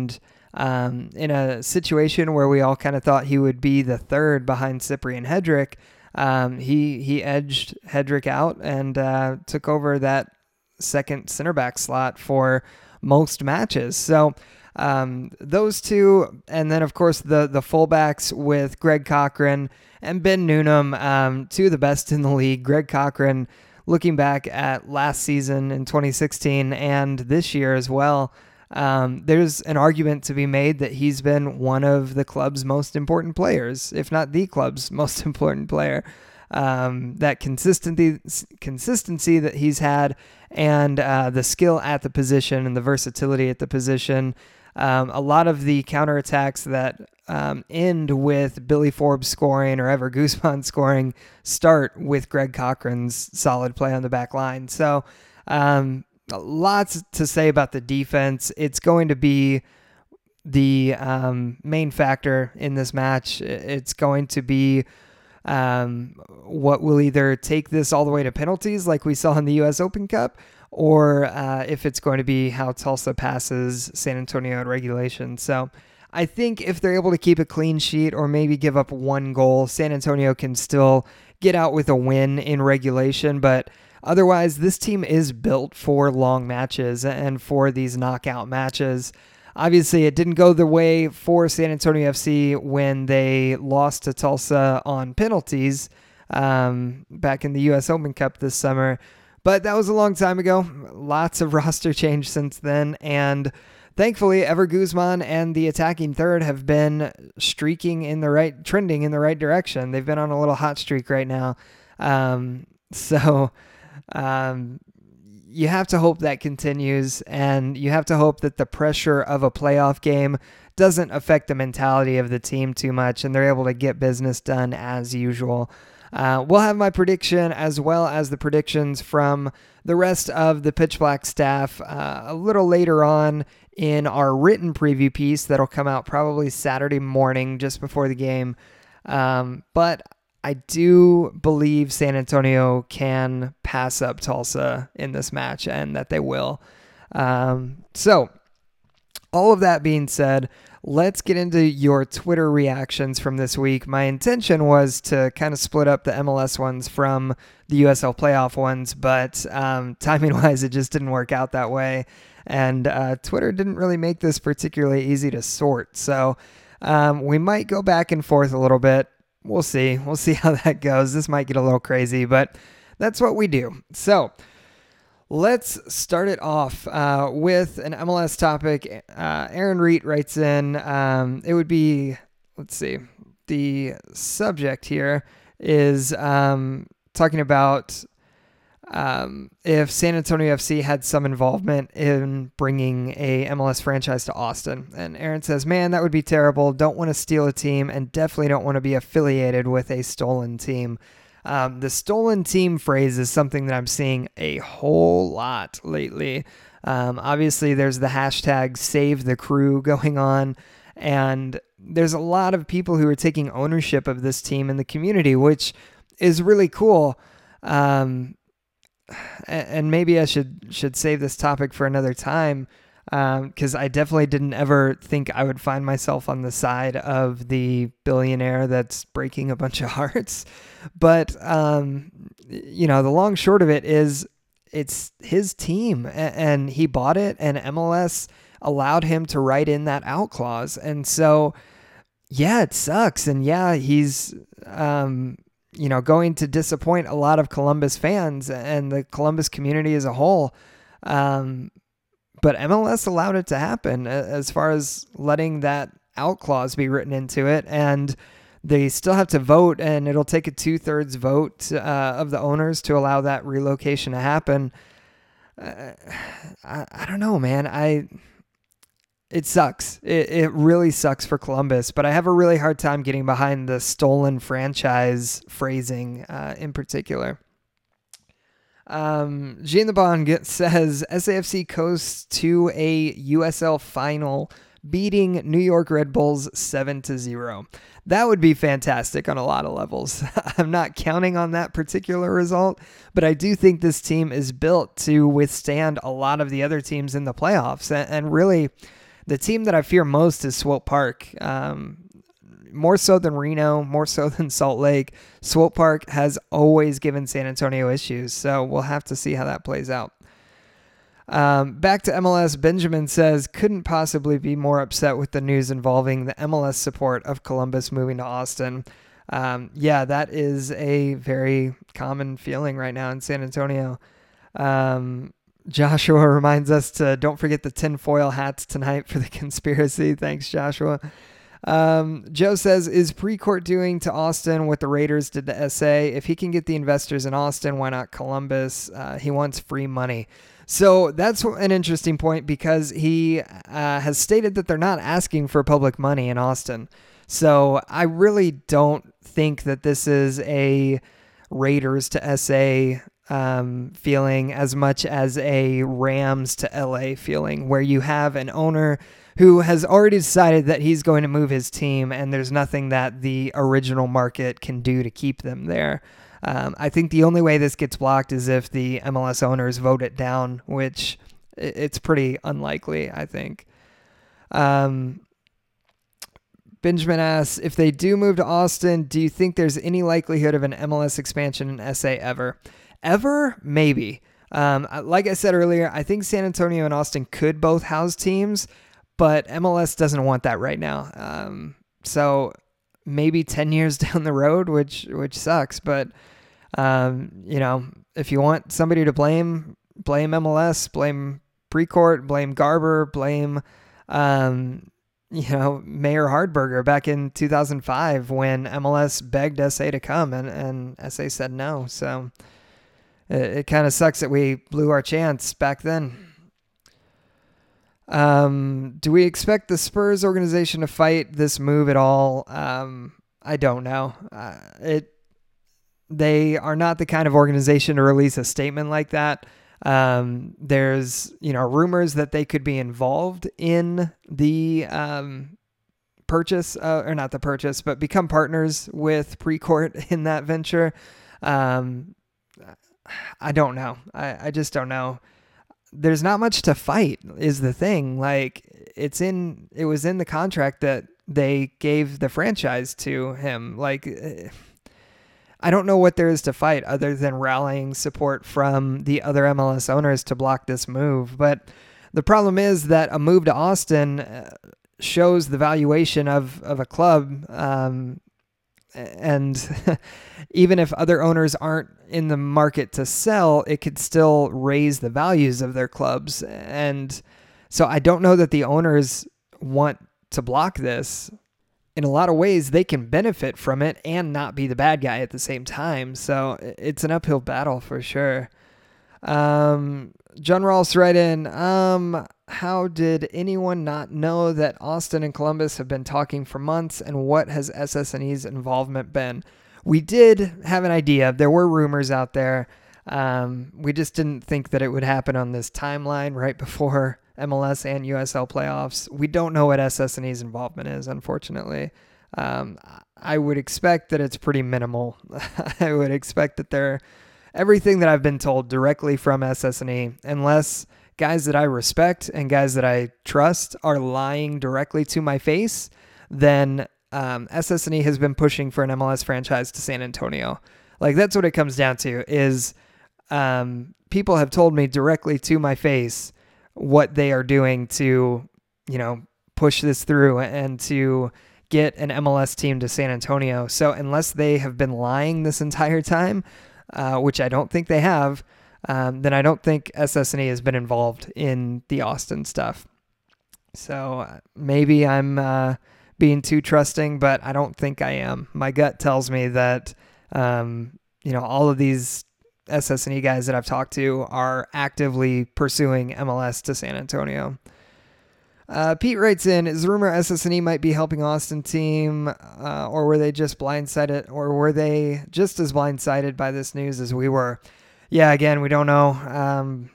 in a situation where we all kind of thought he would be the third behind Cyprian Hedrick. He edged Hedrick out and took over that second center back slot for most matches. So those two, and then of course the fullbacks with Greg Cochran and Ben Noonan, two of the best in the league. Greg Cochran, looking back at last season in 2016 and this year as well, there's an argument to be made that he's been one of the club's most important players, if not the club's most important player. That consistency that he's had, and the skill at the position and the versatility at the position. A lot of the counterattacks that end with Billy Forbes scoring or Ever Guzman scoring start with Greg Cochran's solid play on the back line. So lots to say about the defense. It's going to be the main factor in this match. It's going to be what will either take this all the way to penalties like we saw in the U.S. Open Cup, or if it's going to be how Tulsa passes San Antonio in regulation. So I think if they're able to keep a clean sheet or maybe give up one goal, San Antonio can still get out with a win in regulation. But otherwise, this team is built for long matches and for these knockout matches. Obviously, it didn't go the way for San Antonio FC when they lost to Tulsa on penalties back in the U.S. Open Cup this summer. But that was a long time ago. Lots of roster change since then. And thankfully, Ever Guzman and the attacking third have been trending in the right direction. They've been on a little hot streak right now. You have to hope that continues, and you have to hope that the pressure of a playoff game doesn't affect the mentality of the team too much, and they're able to get business done as usual. We'll have my prediction as well as the predictions from the rest of the Pitch Black staff a little later on in our written preview piece that'll come out probably Saturday morning just before the game. But I do believe San Antonio can pass up Tulsa in this match, and that they will. So all of that being said, let's get into your Twitter reactions from this week. My intention was to kind of split up the MLS ones from the USL playoff ones, but timing-wise, it just didn't work out that way. And Twitter didn't really make this particularly easy to sort. So we might go back and forth a little bit. We'll see how that goes. This might get a little crazy, but that's what we do. So let's start it off with an MLS topic. Aaron Reet writes in, it would be, the subject here is talking about if San Antonio FC had some involvement in bringing a MLS franchise to Austin. And Aaron says, man, that would be terrible. Don't want to steal a team and definitely don't want to be affiliated with a stolen team. The stolen team phrase is something that I'm seeing a whole lot lately. Obviously, there's the hashtag Save the Crew going on, and there's a lot of people who are taking ownership of this team in the community, which is really cool. And maybe I should save this topic for another time, because I definitely didn't ever think I would find myself on the side of the billionaire that's breaking a bunch of hearts. But, the long short of it is it's his team, and he bought it, and MLS allowed him to write in that out clause. And so, yeah, it sucks. And yeah, he's going to disappoint a lot of Columbus fans and the Columbus community as a whole. But MLS allowed it to happen as far as letting that out clause be written into it. And they still have to vote, and it'll take a 2/3 vote of the owners to allow that relocation to happen. I don't know, man. It sucks. It really sucks for Columbus, but I have a really hard time getting behind the stolen franchise phrasing in particular. Jean the Bond says SAFC coasts to a USL final, beating New York Red Bulls 7-0. That would be fantastic on a lot of levels. I'm not counting on that particular result, but I do think this team is built to withstand a lot of the other teams in the playoffs, and really The team that I fear most is Swope Park. More so than Reno, more so than Salt Lake. Swope Park has always given San Antonio issues, so we'll have to see how that plays out. Back to MLS, Benjamin says, couldn't possibly be more upset with the news involving the MLS support of Columbus moving to Austin. Yeah, that is a very common feeling right now in San Antonio. Joshua reminds us to don't forget the tinfoil hats tonight for the conspiracy. Thanks, Joshua. Joe says, is Precourt doing to Austin what the Raiders did to SA? If he can get the investors in Austin, why not Columbus? He wants free money. So that's an interesting point because he has stated that they're not asking for public money in Austin. So I really don't think that this is a Raiders to SA feeling as much as a Rams to LA feeling, where you have an owner who has already decided that he's going to move his team and there's nothing that the original market can do to keep them there. I think the only way this gets blocked is if the MLS owners vote it down, which it's pretty unlikely, I think. Benjamin asks, if they do move to Austin, do you think there's any likelihood of an MLS expansion in SA ever? Ever? Maybe. Like I said earlier, I think San Antonio and Austin could both house teams, but MLS doesn't want that right now. So maybe 10 years down the road, which sucks. But, if you want somebody to blame MLS, blame Precourt, blame Garber, blame, Mayor Hardberger back in 2005 when MLS begged SA to come and SA said no. So it kind of sucks that we blew our chance back then. Do we expect the Spurs organization to fight this move at all? I don't know. They are not the kind of organization to release a statement like that. There's, rumors that they could be involved in the purchase, or not the purchase, but become partners with Precourt in that venture. I don't know. I just don't know. There's not much to fight is the thing. Like it was in the contract that they gave the franchise to him. Like, I don't know what there is to fight other than rallying support from the other MLS owners to block this move. But the problem is that a move to Austin shows the valuation of a club. And even if other owners aren't in the market to sell, it could still raise the values of their clubs. And so I don't know that the owners want to block this. In a lot of ways, they can benefit from it and not be the bad guy at the same time. So it's an uphill battle for sure. John Rawls right in. How did anyone not know that Austin and Columbus have been talking for months, and what has SSNE's involvement been? We did have an idea. There were rumors out there. We just didn't think that it would happen on this timeline right before MLS and USL playoffs. We don't know what SSNE's involvement is, unfortunately. I would expect that it's pretty minimal. I would expect that everything that I've been told directly from SSNE, unless guys that I respect and guys that I trust are lying directly to my face, then SSNE has been pushing for an MLS franchise to San Antonio. Like, that's what it comes down to, is people have told me directly to my face what they are doing to, push this through and to get an MLS team to San Antonio. So unless they have been lying this entire time, which I don't think they have, then I don't think SSNE has been involved in the Austin stuff. So maybe I'm being too trusting, but I don't think I am. My gut tells me that, all of these SSNE guys that I've talked to are actively pursuing MLS to San Antonio. Pete writes in, is the rumor SSNE might be helping Austin team, or were they just blindsided, or were they just as blindsided by this news as we were? Yeah, again, we don't know.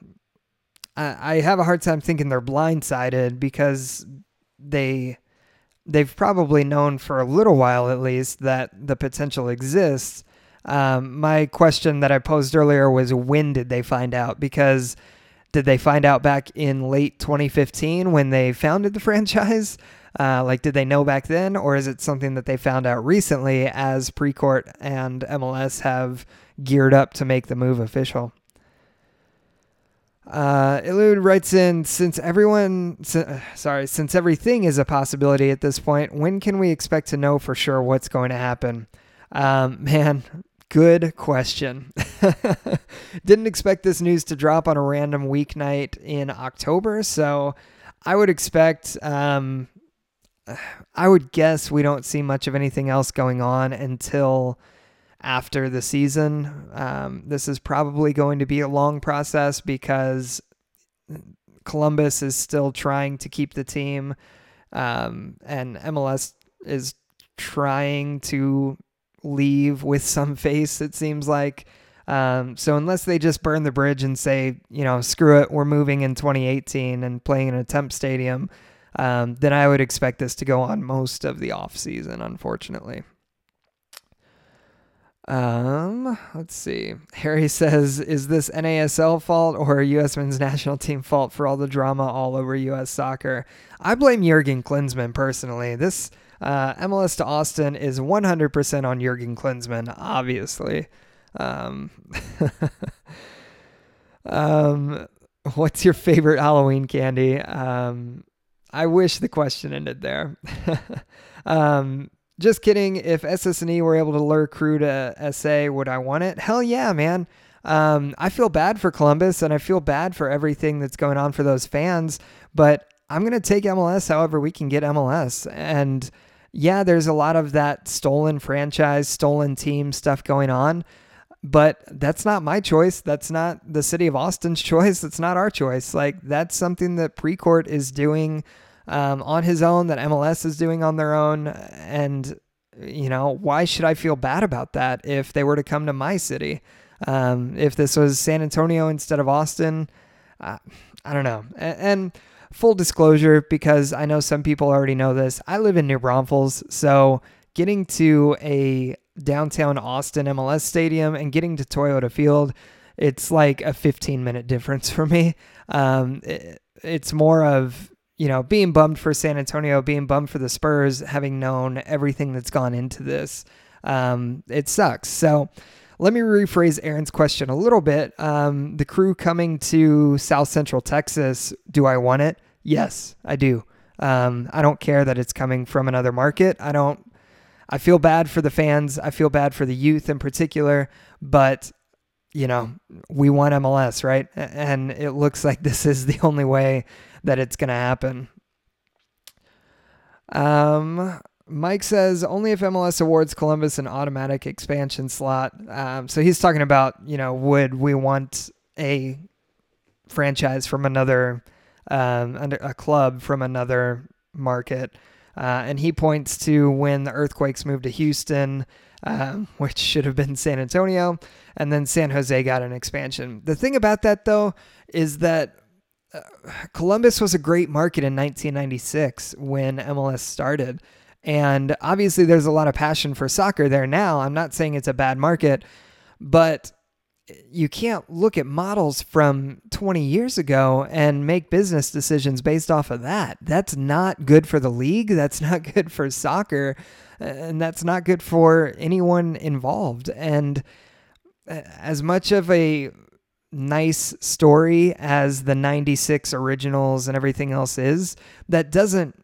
I have a hard time thinking they're blindsided because they've probably known for a little while at least that the potential exists. My question that I posed earlier was, when did they find out? Because Did they find out back in late 2015 when they founded the franchise? Did they know back then, or is it something that they found out recently as Precourt and MLS have geared up to make the move official? Elude writes in, since everything is a possibility at this point, when can we expect to know for sure what's going to happen? Man, good question. Didn't expect this news to drop on a random weeknight in October, so I would expect, I would guess we don't see much of anything else going on until after the season. This is probably going to be a long process because Columbus is still trying to keep the team, and MLS is trying to leave with some face, it seems like. So unless they just burn the bridge and say, screw it, we're moving in 2018 and playing in a temp stadium, then I would expect this to go on most of the off season, unfortunately. Let's see. Harry says, is this NASL fault or U.S. men's national team fault for all the drama all over U.S. soccer? I blame Jurgen Klinsmann personally. This MLS to Austin is 100% on Jurgen Klinsmann, obviously. What's your favorite Halloween candy? I wish the question ended there. Just kidding. If SS&E were able to lure crew to SA, would I want it? Hell yeah, man. I feel bad for Columbus and I feel bad for everything that's going on for those fans, but I'm going to take MLS however we can get MLS. And yeah, there's a lot of that stolen franchise, stolen team stuff going on, but that's not my choice. That's not the city of Austin's choice. That's not our choice. Like, that's something that Precourt is doing on his own, that MLS is doing on their own. And, why should I feel bad about that if they were to come to my city? If this was San Antonio instead of Austin, I don't know. And full disclosure, because I know some people already know this, I live in New Braunfels, so getting to a downtown Austin MLS stadium and getting to Toyota Field, it's like a 15-minute difference for me. It's more of, being bummed for San Antonio, being bummed for the Spurs, having known everything that's gone into this. It sucks. So let me rephrase Aaron's question a little bit. The crew coming to South Central Texas, do I want it? Yes, I do. I don't care that it's coming from another market. I feel bad for the fans. I feel bad for the youth in particular, but we want MLS, right? And it looks like this is the only way that it's going to happen. Mike says, only if MLS awards Columbus an automatic expansion slot. So he's talking about, would we want a franchise from another, a club from another market? And he points to when the Earthquakes moved to Houston, which should have been San Antonio, and then San Jose got an expansion. The thing about that, though, is that Columbus was a great market in 1996 when MLS started. And obviously there's a lot of passion for soccer there now. I'm not saying it's a bad market, but you can't look at models from 20 years ago and make business decisions based off of that. That's not good for the league. That's not good for soccer. And that's not good for anyone involved. And as much of a nice story as the 96 originals and everything else is, that doesn't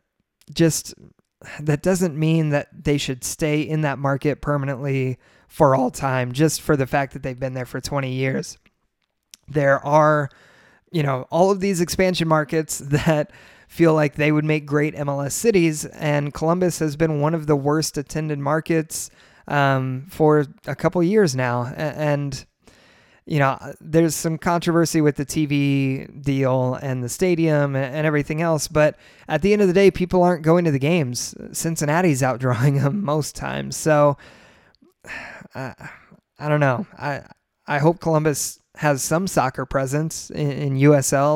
mean that they should stay in that market permanently for all time, just for the fact that they've been there for 20 years. There are, all of these expansion markets that feel like they would make great MLS cities, and Columbus has been one of the worst attended markets for a couple years now. And there's some controversy with the TV deal and the stadium and everything else, but at the end of the day, people aren't going to the games. Cincinnati's outdrawing them most times. So I don't know. I hope Columbus has some soccer presence in USL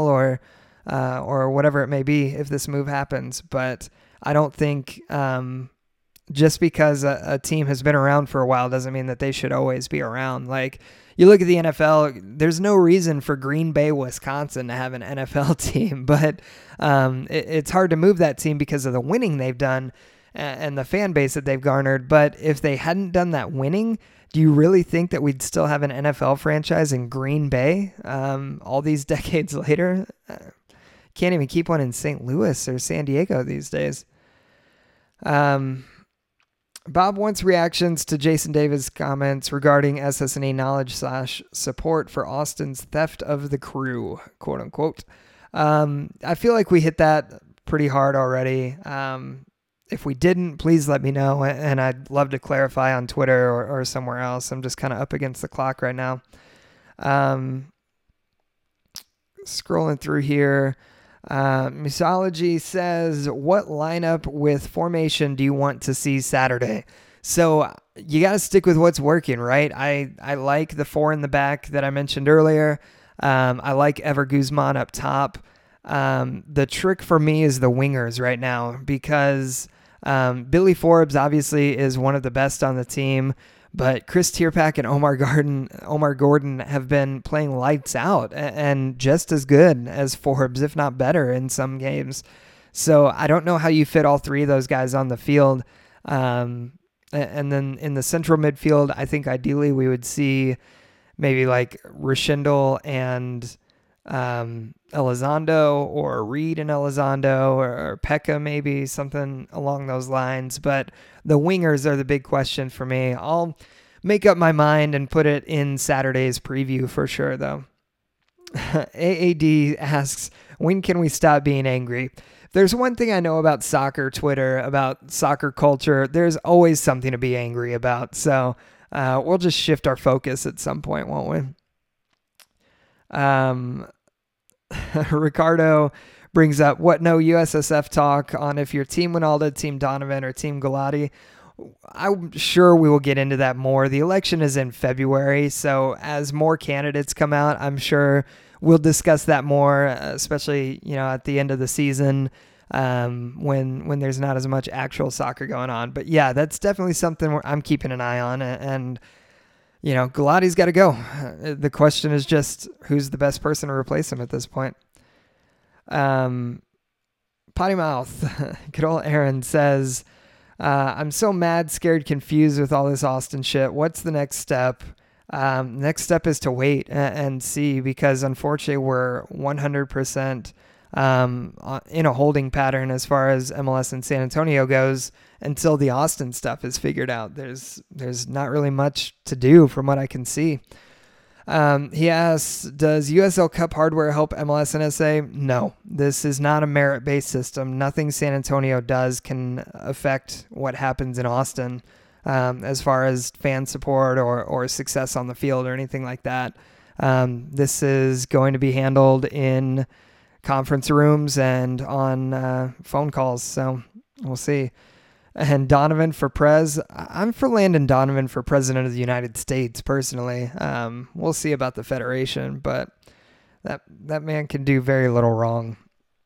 or whatever it may be if this move happens, but I don't think just because a team has been around for a while doesn't mean that they should always be around. Like, you look at the NFL, there's no reason for Green Bay, Wisconsin to have an NFL team, but it's hard to move that team because of the winning they've done and the fan base that they've garnered. But if they hadn't done that winning, do you really think that we'd still have an NFL franchise in Green Bay all these decades later? Can't even keep one in St. Louis or San Diego these days. Bob wants reactions to Jason Davis' comments regarding SS&E knowledge / support for Austin's theft of the crew, quote unquote. I feel like we hit that pretty hard already. If we didn't, please let me know, and I'd love to clarify on Twitter or somewhere else. I'm just kind of up against the clock right now. Scrolling through here. Misology says, what lineup with formation do you want to see Saturday? So you got to stick with what's working, right? I like the 4 in the back that I mentioned earlier. I like Ever Guzman up top. The trick for me is the wingers right now, because Billy Forbes obviously is one of the best on the team, but Chris Tierpak and Omar Gordon have been playing lights out and just as good as Forbes, if not better in some games. So I don't know how you fit all 3 of those guys on the field. And then in the central midfield, I think ideally we would see maybe like Rishindle and Elizondo, or Reed and Elizondo, or Pekka, maybe something along those lines. But the wingers are the big question for me. I'll make up my mind and put it in Saturday's preview for sure, though. AAD asks, when can we stop being angry? If there's one thing I know about soccer Twitter, about soccer culture, there's always something to be angry about. So we'll just shift our focus at some point, won't we? Ricardo brings up, what no USSF talk on if you're Team Winalda, Team Donovan, or Team Galati. I'm sure we will get into that more. The election is in February, so as more candidates come out, I'm sure we'll discuss that more, especially at the end of the season when there's not as much actual soccer going on. But yeah, that's definitely something I'm keeping an eye on, and Galati's got to go. The question is just who's the best person to replace him at this point. Potty Mouth, good old Aaron says, I'm so mad, scared, confused with all this Austin shit. What's the next step? Next step is to wait and see, because unfortunately we're 100% in a holding pattern as far as MLS and San Antonio goes until the Austin stuff is figured out. There's not really much to do from what I can see. He asks, does USL Cup hardware help MLS and SA? No, this is not a merit-based system. Nothing San Antonio does can affect what happens in Austin as far as fan support or success on the field or anything like that. This is going to be handled in conference rooms and on phone calls, so we'll see. And Donovan for Prez. I'm for Landon Donovan for President of the United States, personally. We'll see about the Federation, but that man can do very little wrong.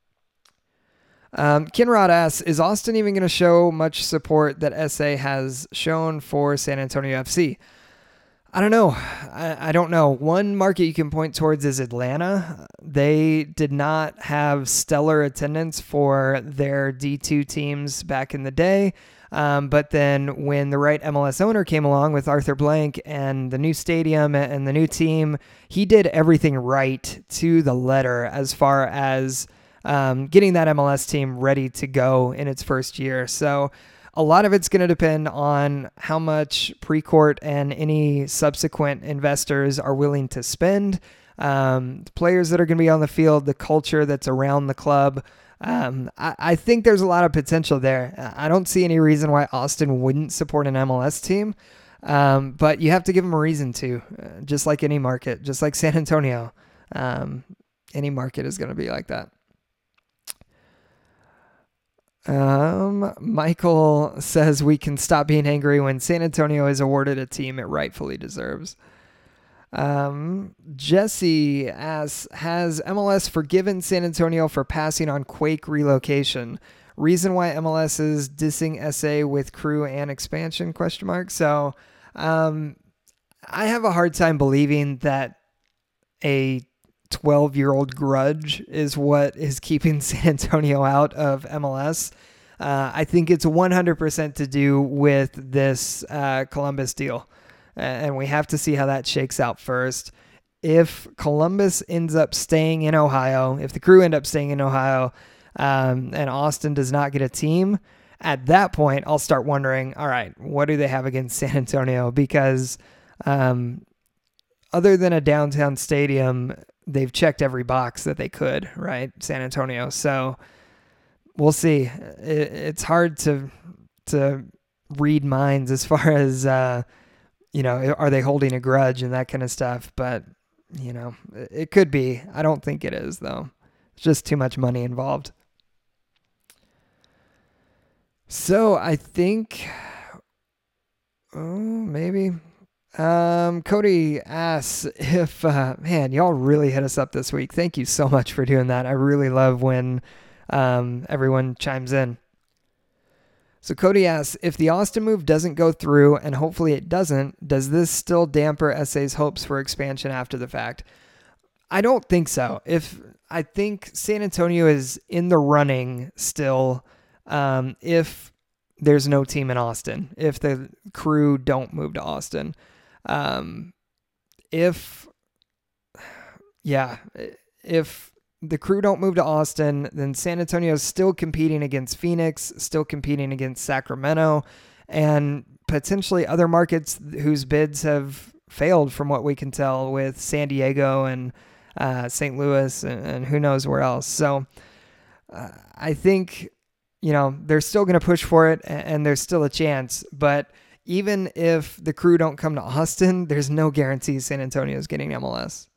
Kinrod asks, is Austin even going to show much support that SA has shown for San Antonio FC? I don't know. I don't know. One market you can point towards is Atlanta. They did not have stellar attendance for their D2 teams back in the day. But then when the right MLS owner came along with Arthur Blank and the new stadium and the new team, he did everything right to the letter as far as getting that MLS team ready to go in its first year. So a lot of it's going to depend on how much Precourt and any subsequent investors are willing to spend, the players that are going to be on the field, the culture that's around the club. I think there's a lot of potential there. I don't see any reason why Austin wouldn't support an MLS team, but you have to give them a reason to, just like any market, just like San Antonio. Any market is going to be like that. Michael says we can stop being angry when San Antonio is awarded a team it rightfully deserves. Jesse asks, has MLS forgiven San Antonio for passing on Quake relocation? reason why MLS is dissing SA with Crew and expansion ? So I have a hard time believing that a 12-year-old grudge is what is keeping San Antonio out of MLS. I think it's 100% to do with this Columbus deal. And we have to see how that shakes out first. If Columbus ends up staying in Ohio, if the Crew end up staying in Ohio, and Austin does not get a team, at that point, I'll start wondering, all right, what do they have against San Antonio? Because other than a downtown stadium, they've checked every box that they could, right? San Antonio. So we'll see. It's hard to read minds as far as, are they holding a grudge and that kind of stuff. But, it could be. I don't think it is, though. It's just too much money involved. So I think, maybe. Cody asks if, man, y'all really hit us up this week. Thank you so much for doing that. I really love when everyone chimes in. So Cody asks, if the Austin move doesn't go through, and hopefully it doesn't, does this still damper SA's hopes for expansion after the fact? I don't think so. I think San Antonio is in the running still, if there's no team in Austin, if the Crew don't move to Austin. If the Crew don't move to Austin, then San Antonio is still competing against Phoenix, still competing against Sacramento, and potentially other markets whose bids have failed from what we can tell, with San Diego and St. Louis and who knows where else. So I think, they're still going to push for it, and there's still a chance. But even if the Crew don't come to Austin, there's no guarantee San Antonio is getting MLS.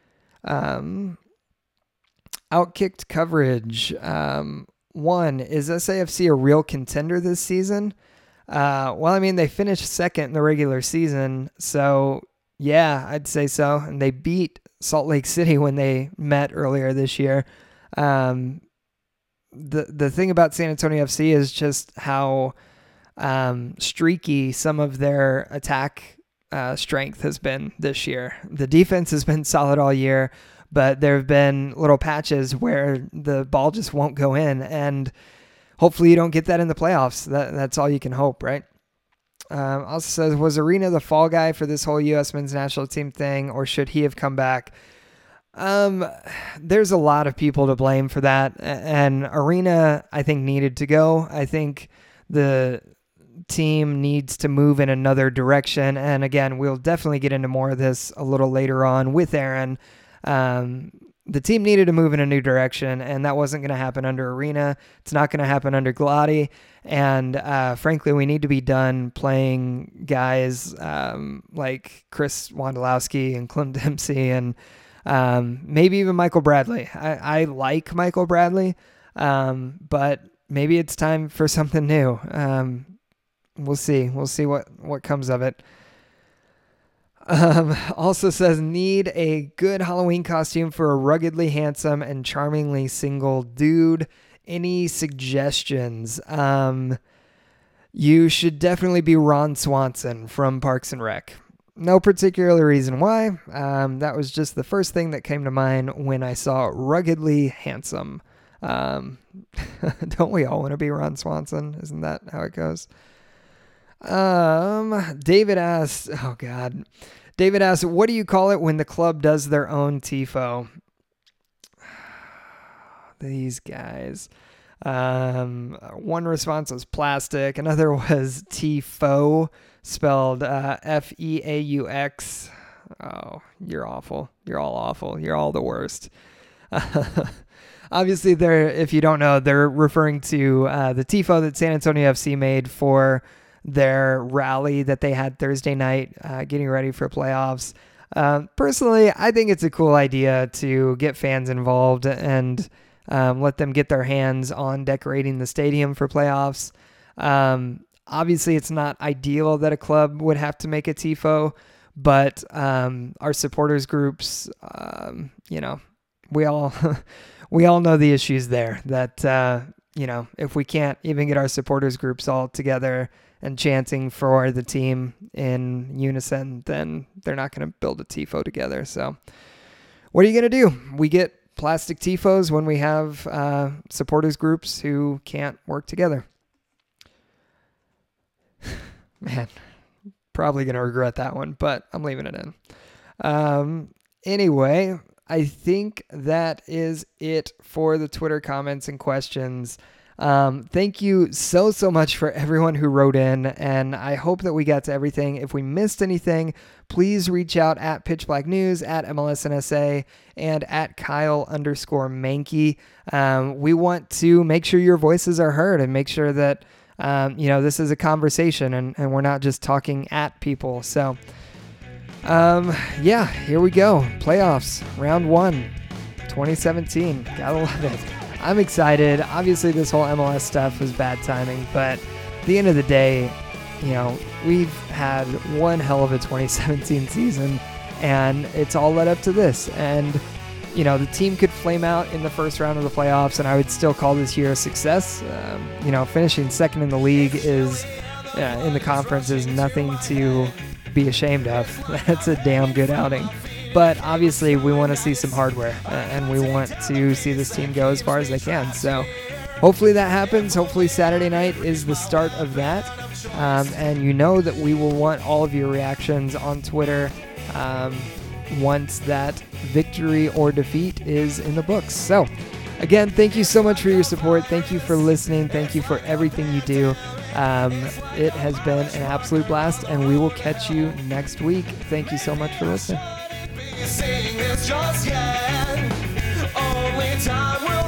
Outkicked coverage. One, is SAFC a real contender this season? They finished second in the regular season, so yeah, I'd say so. And they beat Salt Lake City when they met earlier this year. The thing about San Antonio FC is just how streaky some of their attack strength has been this year. The defense has been solid all year, but there have been little patches where the ball just won't go in, and hopefully you don't get that in the playoffs. That's all you can hope, right? Also says, was Arena the fall guy for this whole U.S. men's national team thing, or should he have come back? There's a lot of people to blame for that, and Arena, I think, needed to go. I think the team needs to move in another direction, and again, we'll definitely get into more of this a little later on with Aaron. The team needed to move in a new direction, and that wasn't going to happen under Arena. It's not going to happen under Glady. And frankly, we need to be done playing guys like Chris Wondolowski and Clem Dempsey and maybe even Michael Bradley. I like Michael Bradley, but maybe it's time for something new. We'll see. We'll see what comes of it. Also says, need a good Halloween costume for a ruggedly handsome and charmingly single dude. Any suggestions? You should definitely be Ron Swanson from Parks and Rec. No particular reason why. That was just the first thing that came to mind when I saw ruggedly handsome. Don't we all want to be Ron Swanson? Isn't that how it goes? David asks, what do you call it when the club does their own TIFO? These guys. One response was plastic. Another was TIFO, spelled F-E-A-U-X. Oh, you're awful. You're all awful. You're all the worst. Obviously, if you don't know, they're referring to the TIFO that San Antonio FC made for their rally that they had Thursday night, getting ready for playoffs. Personally, I think it's a cool idea to get fans involved and let them get their hands on decorating the stadium for playoffs. Obviously, it's not ideal that a club would have to make a TIFO, but our supporters groups, we all we all know the issues there, that if we can't even get our supporters groups all together and chanting for the team in unison, then they're not going to build a TIFO together. So what are you going to do? We get plastic TIFOs when we have supporters groups who can't work together. Man, probably going to regret that one, but I'm leaving it in. Anyway, I think that is it for the Twitter comments and questions. Thank you so much for everyone who wrote in, and I hope that we got to everything. If we missed anything, please reach out at Pitch Black News, at MLSNSA, and at Kyle_Mankey. We want to make sure your voices are heard and make sure that this is a conversation and we're not just talking at people. So here we go. Playoffs, round 1, 2017. Gotta love it. I'm excited. Obviously, this whole MLS stuff was bad timing, but at the end of the day, we've had one hell of a 2017 season, and it's all led up to this. And, the team could flame out in the first round of the playoffs, and I would still call this year a success. Finishing second in the league in the conference is nothing to be ashamed of. That's a damn good outing. But obviously, we want to see some hardware, and we want to see this team go as far as they can. So hopefully that happens. Hopefully Saturday night is the start of that. And that we will want all of your reactions on Twitter once that victory or defeat is in the books. So again, thank you so much for your support. Thank you for listening. Thank you for everything you do. It has been an absolute blast, and we will catch you next week. Thank you so much for listening. Saying this just yet. Only time will